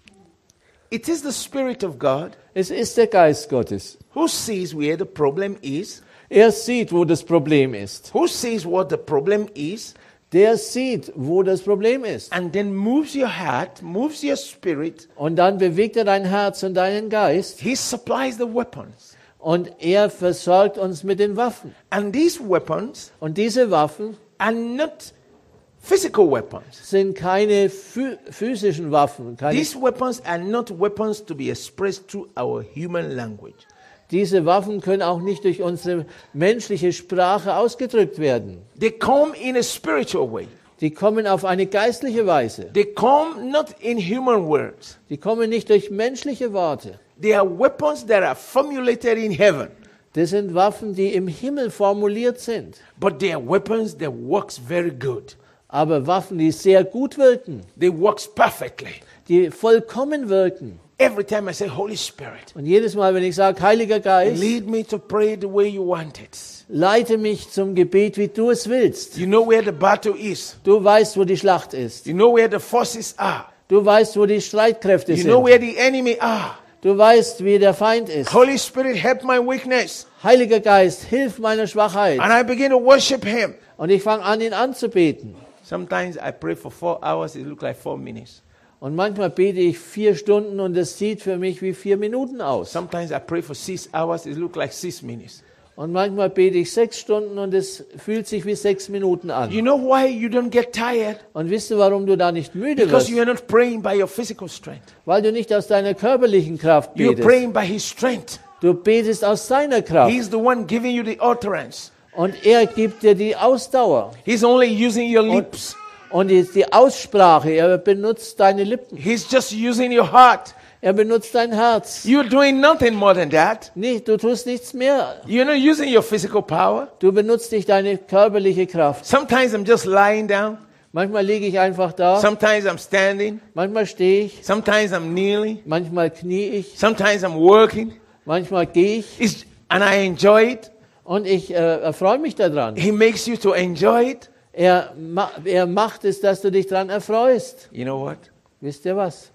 It is the Spirit of God Es ist der Geist Gottes. who sees where the problem is, Er sieht, wo das Problem ist. who sees what the problem is, Der sieht, wo das Problem ist. and then moves your heart, moves your spirit. Und dann bewegt er dein Herz und deinen Geist. He supplies the weapons. Und er versorgt uns mit den Waffen. And these weapons Und diese Waffen are not physical weapons. sind keine phys- physischen Waffen. Keine, These weapons are not weapons to be expressed through our human language. diese Waffen können auch nicht durch unsere menschliche Sprache ausgedrückt werden. They come in a spiritual way. Die kommen auf eine geistliche Weise. They come not in human words. Die kommen nicht durch menschliche Worte. They are weapons that are formulated in heaven. Das sind Waffen, die im Himmel formuliert sind. But they are weapons that works very good. Aber Waffen, die sehr gut wirken, They works perfectly. die vollkommen wirken. Every time I say, Holy Spirit, Und jedes Mal, wenn ich sage, Heiliger Geist, lead me to pray the way you want it. leite mich zum Gebet, wie du es willst. You know where the battle is. Du weißt, wo die Schlacht ist. You know where the forces are. Du weißt, wo die Streitkräfte You know sind. where the enemy are. Du weißt, wie der Feind ist. Holy Spirit, help my weakness. Heiliger Geist, hilf meiner Schwachheit. And I begin to worship him. Und ich fange an, ihn anzubeten. Sometimes I pray for four hours, it looks like four minutes. Und manchmal bete ich vier Stunden und es sieht für mich wie vier Minuten aus. Sometimes I pray for six hours, it looks like six minutes. Und manchmal bete ich sechs Stunden und es fühlt sich wie sechs Minuten an. You know why you don't get tired? Und wisst ihr, warum du da nicht müde Because wirst? you are not praying by your physical strength. Weil du nicht aus deiner körperlichen Kraft You're betest. praying by his strength. Du betest aus seiner Kraft. He's the one giving you the utterance. Und er gibt dir die Ausdauer. He's only using your lips. Und die, die Aussprache, er benutzt deine Lippen. He's just using your heart. Er benutzt dein Herz. You're doing nothing more than that. Nicht, du tust nichts mehr. You're not using your physical power. Du benutzt nicht deine körperliche Kraft. Sometimes I'm just lying down. Manchmal liege ich einfach da. Sometimes I'm standing. Manchmal stehe ich. Sometimes I'm kneeling. Manchmal knie ich. Sometimes I'm working. Manchmal gehe ich. It's, and I enjoy it. Und ich äh, erfreue mich daran. He makes you to enjoy it. Er, ma er macht es, dass du dich daran erfreust. You know what? Wisst ihr was?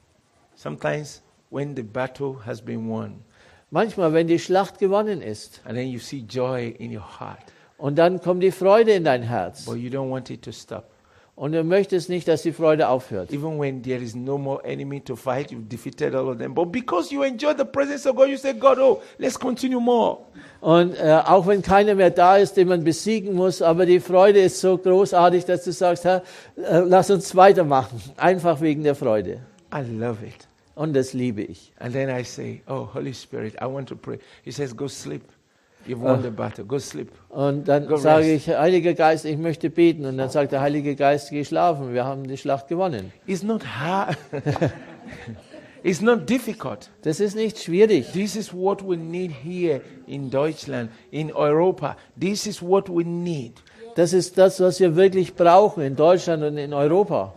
Sometimes when the battle has been won, Manchmal, wenn die Schlacht gewonnen ist and then you see joy in your heart, und dann kommt die Freude in dein Herz but you don't want it to stop. und du möchtest nicht, dass die Freude aufhört. Even when there is no more enemy to fight, you've defeated all of them. But because you enjoy the presence of God, you say, God, oh, let's continue more. Und äh, auch wenn keiner mehr da ist, den man besiegen muss, aber die Freude ist so großartig, dass du sagst, Herr, äh, lass uns weitermachen. Einfach wegen der Freude. I love it. Und das liebe ich. And then I say, oh, Holy Spirit, I want to pray. He says, go sleep. You've won the battle. Go sleep. Und dann Go sage rest. ich, Heiliger Geist, ich möchte beten. Und dann sagt der Heilige Geist, geh schlafen. Wir haben die Schlacht gewonnen. It's not hard. It's not difficult. Das ist nicht schwierig. This is what we need here in Deutschland, in Europa. This is what we need. Das ist das, was wir wirklich brauchen in Deutschland und in Europa.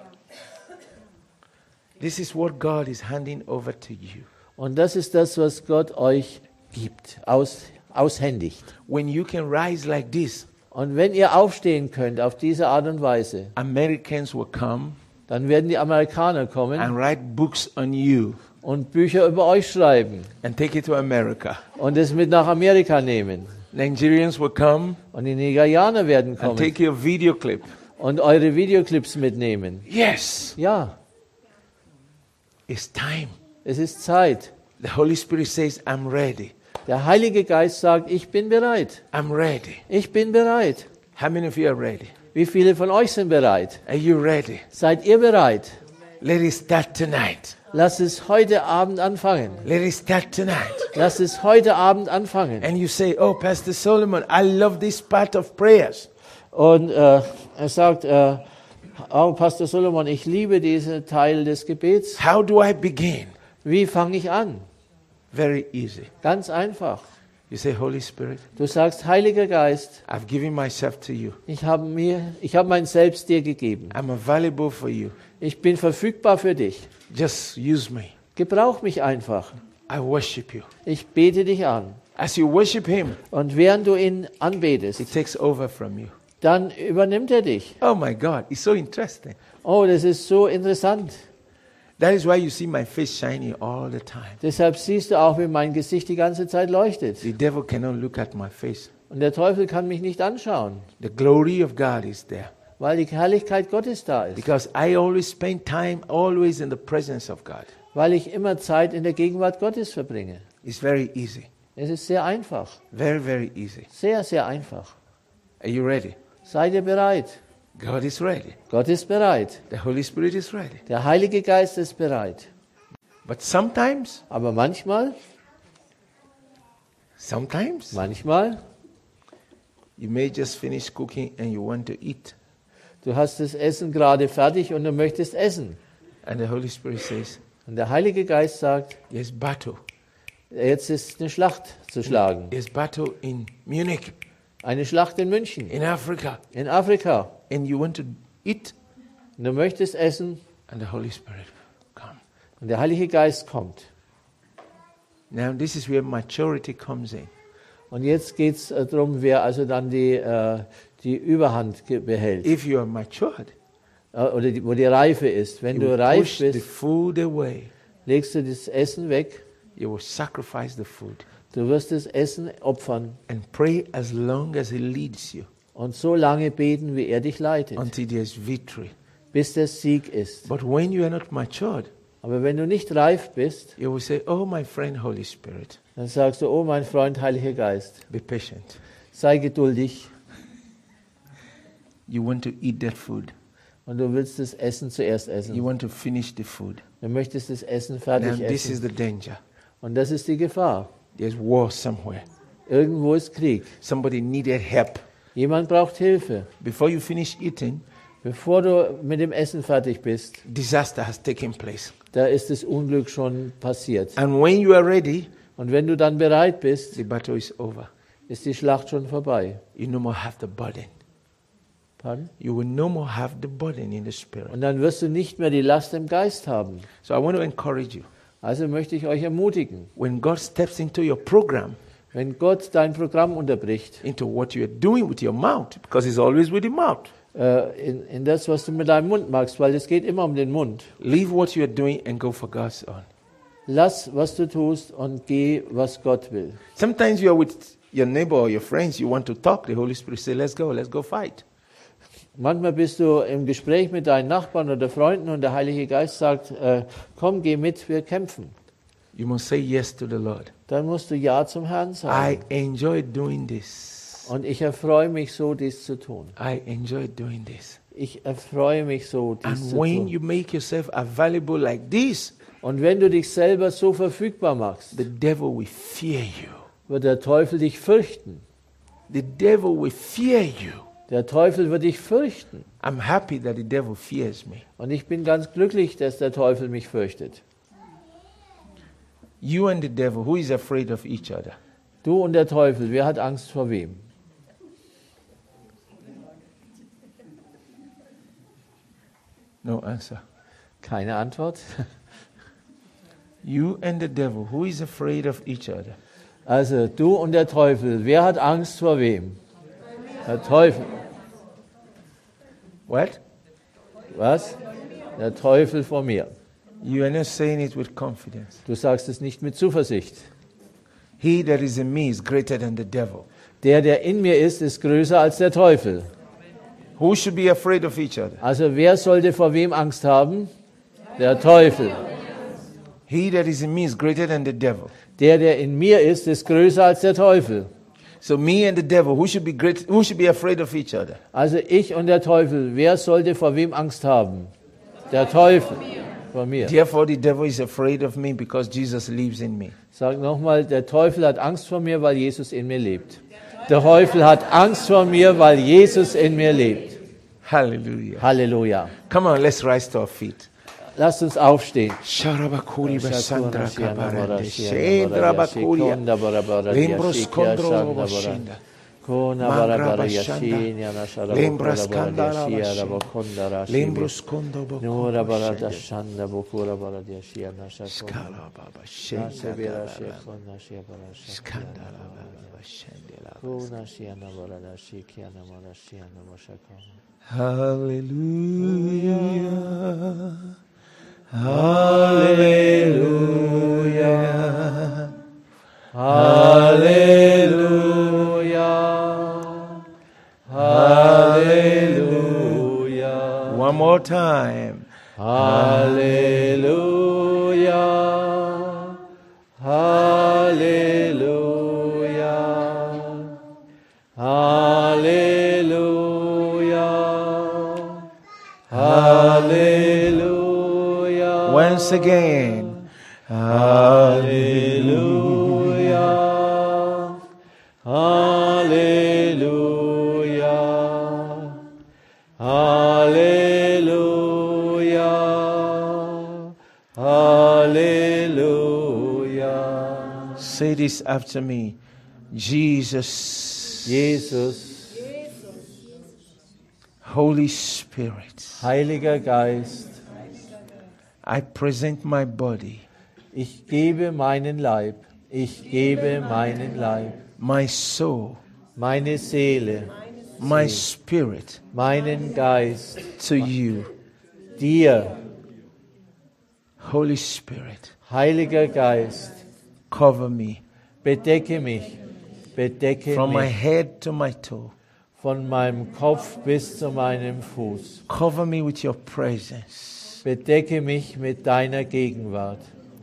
This is what God is handing over to you. Und das ist das, was Gott euch gibt, aus, aushändigt. When you can rise like this, Und wenn ihr aufstehen könnt auf diese Art und Weise, Americans will come dann werden die Amerikaner kommen and write books on you und Bücher über euch schreiben and take it to America. und es mit nach Amerika nehmen. Nigerians will come Und die Nigerianer werden and kommen take your video clip und eure Videoclips mitnehmen. Yes, Ja, it's time. es ist Zeit. The Holy Spirit says, I'm ready. Der Heilige Geist sagt, ich bin bereit. I'm ready. Ich bin bereit. How many of you are ready? Wie viele von euch sind bereit? Are you ready? Seid ihr bereit? Let it start tonight. Lasst es heute Abend anfangen. Let it start tonight. Lasst es heute Abend anfangen. And you say, oh, Pastor Solomon, I love this part of prayers. Und äh, er sagt, äh, oh, Pastor Solomon, ich liebe diesen Teil des Gebets. How do I begin? Wie fange ich an? Very easy. Ganz einfach. You say, Holy Spirit, Du sagst, Heiliger Geist, I've given myself to you. ich habe mir, ich habe mein Selbst dir gegeben. I'm available for you. Ich bin verfügbar für dich. Just use me. Gebrauch mich einfach. I worship you. Ich bete dich an. As you worship him, Und während du ihn anbetest, he takes over from you. dann übernimmt er dich. Oh my God, it's so interesting. Oh, das ist so interessant. That is why you see my face shining all the time. Deshalb siehst du auch, wie mein Gesicht die ganze Zeit leuchtet. The devil cannot look at my face. Und der Teufel kann mich nicht anschauen, The glory of God is there. weil die Herrlichkeit Gottes da ist. Because I always spend time always in the presence of God. Weil ich immer Zeit in der Gegenwart Gottes verbringe. It's very easy. Es ist sehr einfach. Very, very easy. Sehr, sehr einfach. Are you ready? Seid ihr bereit? God is ready. Gott ist bereit. The Holy Spirit is ready. Der Heilige Geist ist bereit. But sometimes, Aber manchmal, sometimes, manchmal, you may just finish cooking and you want to eat. du hast das Essen gerade fertig und du möchtest essen. And the Holy Spirit says, Und der Heilige Geist sagt, there's battle. jetzt ist eine Schlacht zu schlagen. There's battle in Munich, Eine Schlacht in München, in Africa. in Afrika. And you want to eat, Und du möchtest essen and the Holy Spirit come. und der Heilige Geist kommt. Now this is where maturity comes in. Und jetzt geht es darum, wer also dann die, äh, die Überhand ge- behält. If you are matured, Äh, oder die, wo die Reife ist. Wenn you du will reif push the bist, food away. legst du das Essen weg. You will sacrifice the food Du wirst das Essen opfern and pray as long as He leads you und so lange beten, wie er dich leitet, until there's victory. bis der Sieg ist. But when you are not matured, Aber wenn du nicht reif bist, you will say, oh, my friend, Holy Spirit, dann sagst du, oh mein Freund, Heiliger Geist, be patient. sei geduldig You want to eat that food. und du willst das Essen zuerst You essen. want to finish the food. Du möchtest das Essen Now, fertig this is essen. the danger. Und das ist die Gefahr. There's war somewhere. Irgendwo ist Krieg. Somebody needed help. Jemand braucht Hilfe. Before you finish eating, Bevor du mit dem Essen fertig bist, disaster has taken place. da ist das Unglück schon passiert. And when you are ready, Und wenn du dann bereit bist, the battle is over. ist die Schlacht schon vorbei. You no more have the burden. Pardon? You will no more have the burden in the spirit. Und dann wirst du nicht mehr die Last im Geist haben. So I want to encourage you. Also möchte ich euch ermutigen, When God steps into your program, wenn Gott dein Programm unterbricht, into what you are doing with your mouth, because it's always with the mouth. äh, in, in das, was du mit deinem Mund machst, weil es geht immer um den Mund. Leave what you are doing and go for God's own. Lass, was du tust und geh, was Gott will. Sometimes you are with your neighbor or your friends, you want to talk. The Holy Spirit says, let's go, let's go fight. Manchmal bist du im Gespräch mit deinen Nachbarn oder Freunden und der Heilige Geist sagt, äh, komm, geh mit, wir kämpfen. You must say yes to the Lord. Dann musst du Ja zum Herrn I sagen. enjoy doing this. Und ich erfreue mich so, dies zu tun. I enjoy doing this. Ich erfreue mich so, dies And zu when tun. you make yourself available like this, Und wenn du dich selber so verfügbar machst, the devil will fear you. wird der Teufel dich fürchten. The devil will fear you. Der Teufel wird dich fürchten. I'm happy that the devil fears me. Und ich bin ganz glücklich, dass der Teufel mich fürchtet. You and the devil, who is afraid of each other? Du und der Teufel, wer hat Angst vor wem? No answer. Keine Antwort. You and the devil, who is afraid of each other? Also du und der Teufel, wer hat Angst vor wem? Der Teufel. What? Was? Der Teufel vor mir. You are not saying it with confidence. Du sagst es nicht mit Zuversicht. He that is in me is greater than the devil. Der, der in mir ist, ist größer als der Teufel. Who should be afraid of each other? Also wer sollte vor wem Angst haben? Der Teufel. He that is in me is greater than the devil. Der, der in mir ist, ist größer als der Teufel. So me and the devil, who should be great? Who should be afraid of each other? Also ich und der Teufel, wer sollte vor wem Angst haben? Der Teufel. Vor mir. Therefore, the devil is afraid of me because Jesus lives in me. Sag nochmal, der Teufel hat Angst vor mir, weil Jesus in mir lebt. Der Teufel hat Angst vor mir, weil Jesus in mir lebt. Hallelujah. Halleluja. Come on, let's rise to our feet. Lasst uns aufstehen. Sharabakuri basandra kabarande. Shendra bakuria. Lembros kondro bashinda. Kona barabara yashinya na Lembras sharabokura kandara barashia bashinda. rabokondara Lembros kondo Nura barada bokura. shanda bokura barada yashia na shakona. Skala baba Nasebira shendra. shekona shia barashia. Skandala baba shendela. Kona shia na barada shikia na marashia na mashakona. Hallelujah. Hallelujah. Hallelujah. Hallelujah. One more time. Hallelujah. Hallelujah. Hallelujah. Hallelujah. Once again. Hallelujah. Hallelujah. Hallelujah. Hallelujah. Say this after me. Jesus. Jesus, Holy Spirit. Heiliger Geist, I present my body, ich gebe meinen Leib, ich gebe meinen Leib, my soul, meine Seele, my spirit meinen Geist to you. dir, Holy Spirit, Heiliger Geist, cover me bedecke mich, bedecke from my mich head to my toe. von meinem Kopf bis zu meinem Fuß. Cover me with your presence. Bedecke mich mit deiner Gegenwart.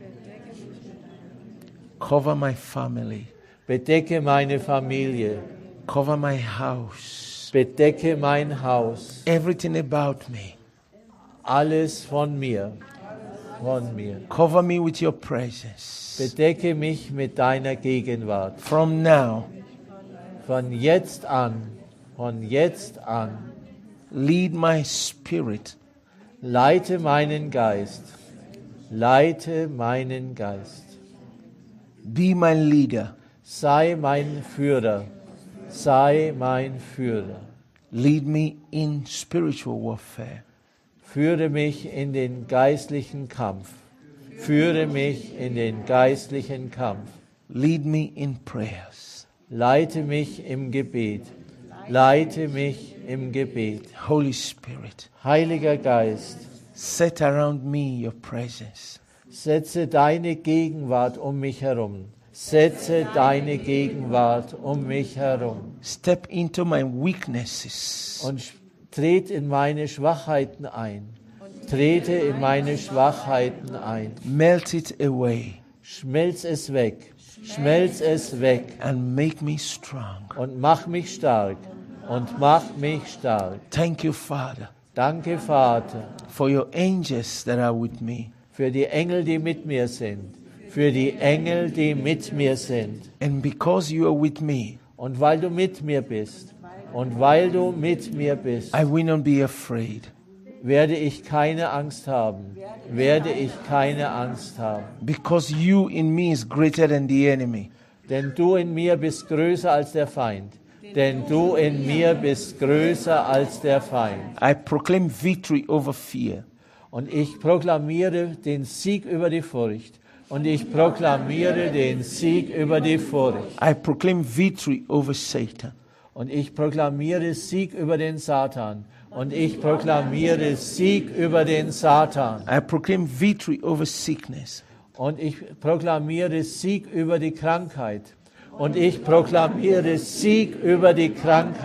Cover my family. Bedecke meine Familie. Cover my house. Bedecke mein Haus. Everything about me. Alles von mir. Von mir. Cover me with your presence. Bedecke mich mit deiner Gegenwart. From now, Von jetzt an, von jetzt an, lead my spirit. leite meinen Geist. Leite meinen Geist. Be my leader. Sei mein Führer. Sei mein Führer. Lead me in spiritual warfare. Führe mich in den geistlichen Kampf. Führe mich in den geistlichen Kampf. Lead me in prayers. Leite mich im Gebet. Leite mich im Gebet. Holy Spirit, Heiliger Geist, set around me your presence. setze deine Gegenwart um mich herum. Setze deine Gegenwart um mich herum. Step into my weaknesses. Und tret in meine Schwachheiten ein. Trete in meine Schwachheiten ein. Melt it away Schmelz es weg. Schmelz es weg. and make me strong. Und mach mich stark. Und mach mich stark. Thank you, Father, Danke, Vater, for your angels that are with me. für die Engel, die mit mir sind. Für die Engel, die mit mir sind. And because you are with me, Und weil du mit mir bist. Und weil du mit mir bist. I will not be afraid. Werde ich keine Angst haben. Werde ich keine Angst haben. Because you in me is greater than the enemy. Denn du in mir bist größer als der Feind. Denn du in mir bist größer als der Feind. I proclaim victory over fear. Und ich proklamiere den Sieg über die Furcht. Und ich proklamiere den Sieg über die Furcht. I proclaim victory over Satan. Und ich proklamiere Sieg über den Satan. Und ich proklamiere Sieg über den Satan. I proclaim victory over sickness. Und ich proklamiere Sieg über die Krankheit. Und ich proklamiere Sieg über die Krankheit.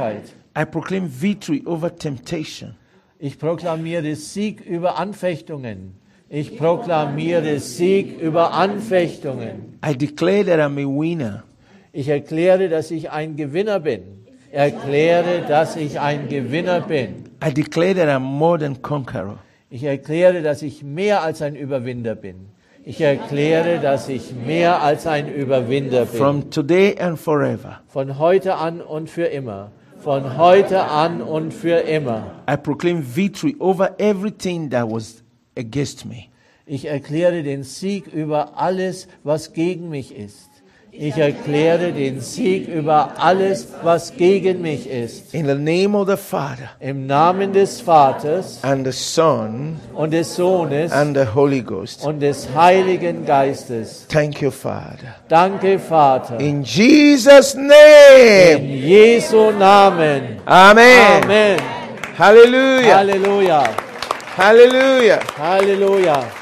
I proclaim victory over temptation. Ich proklamiere Sieg über Anfechtungen. Ich proklamiere Sieg über Anfechtungen. I declare that I'm a winner. Ich erkläre, dass ich ein Gewinner bin. Erkläre, dass ich ein Gewinner bin. I declare that I'm more than conqueror. Ich erkläre, dass ich mehr als ein Überwinder bin. Ich erkläre, dass ich mehr als ein Überwinder bin. From today and forever, Von heute an und für immer. Von heute an und für immer. I proclaim victory over everything that was against me. Ich erkläre den Sieg über alles, was gegen mich ist. Ich erkläre den Sieg über alles, was gegen mich ist. In the name of the Father, Im Namen des Vaters and the Son, und des Sohnes and the Holy Ghost. und des Heiligen Geistes. Thank you, Father. Danke, Vater. In Jesus' name. In Jesu Namen. Amen. Amen. Hallelujah. Halleluja. Hallelujah. Halleluja.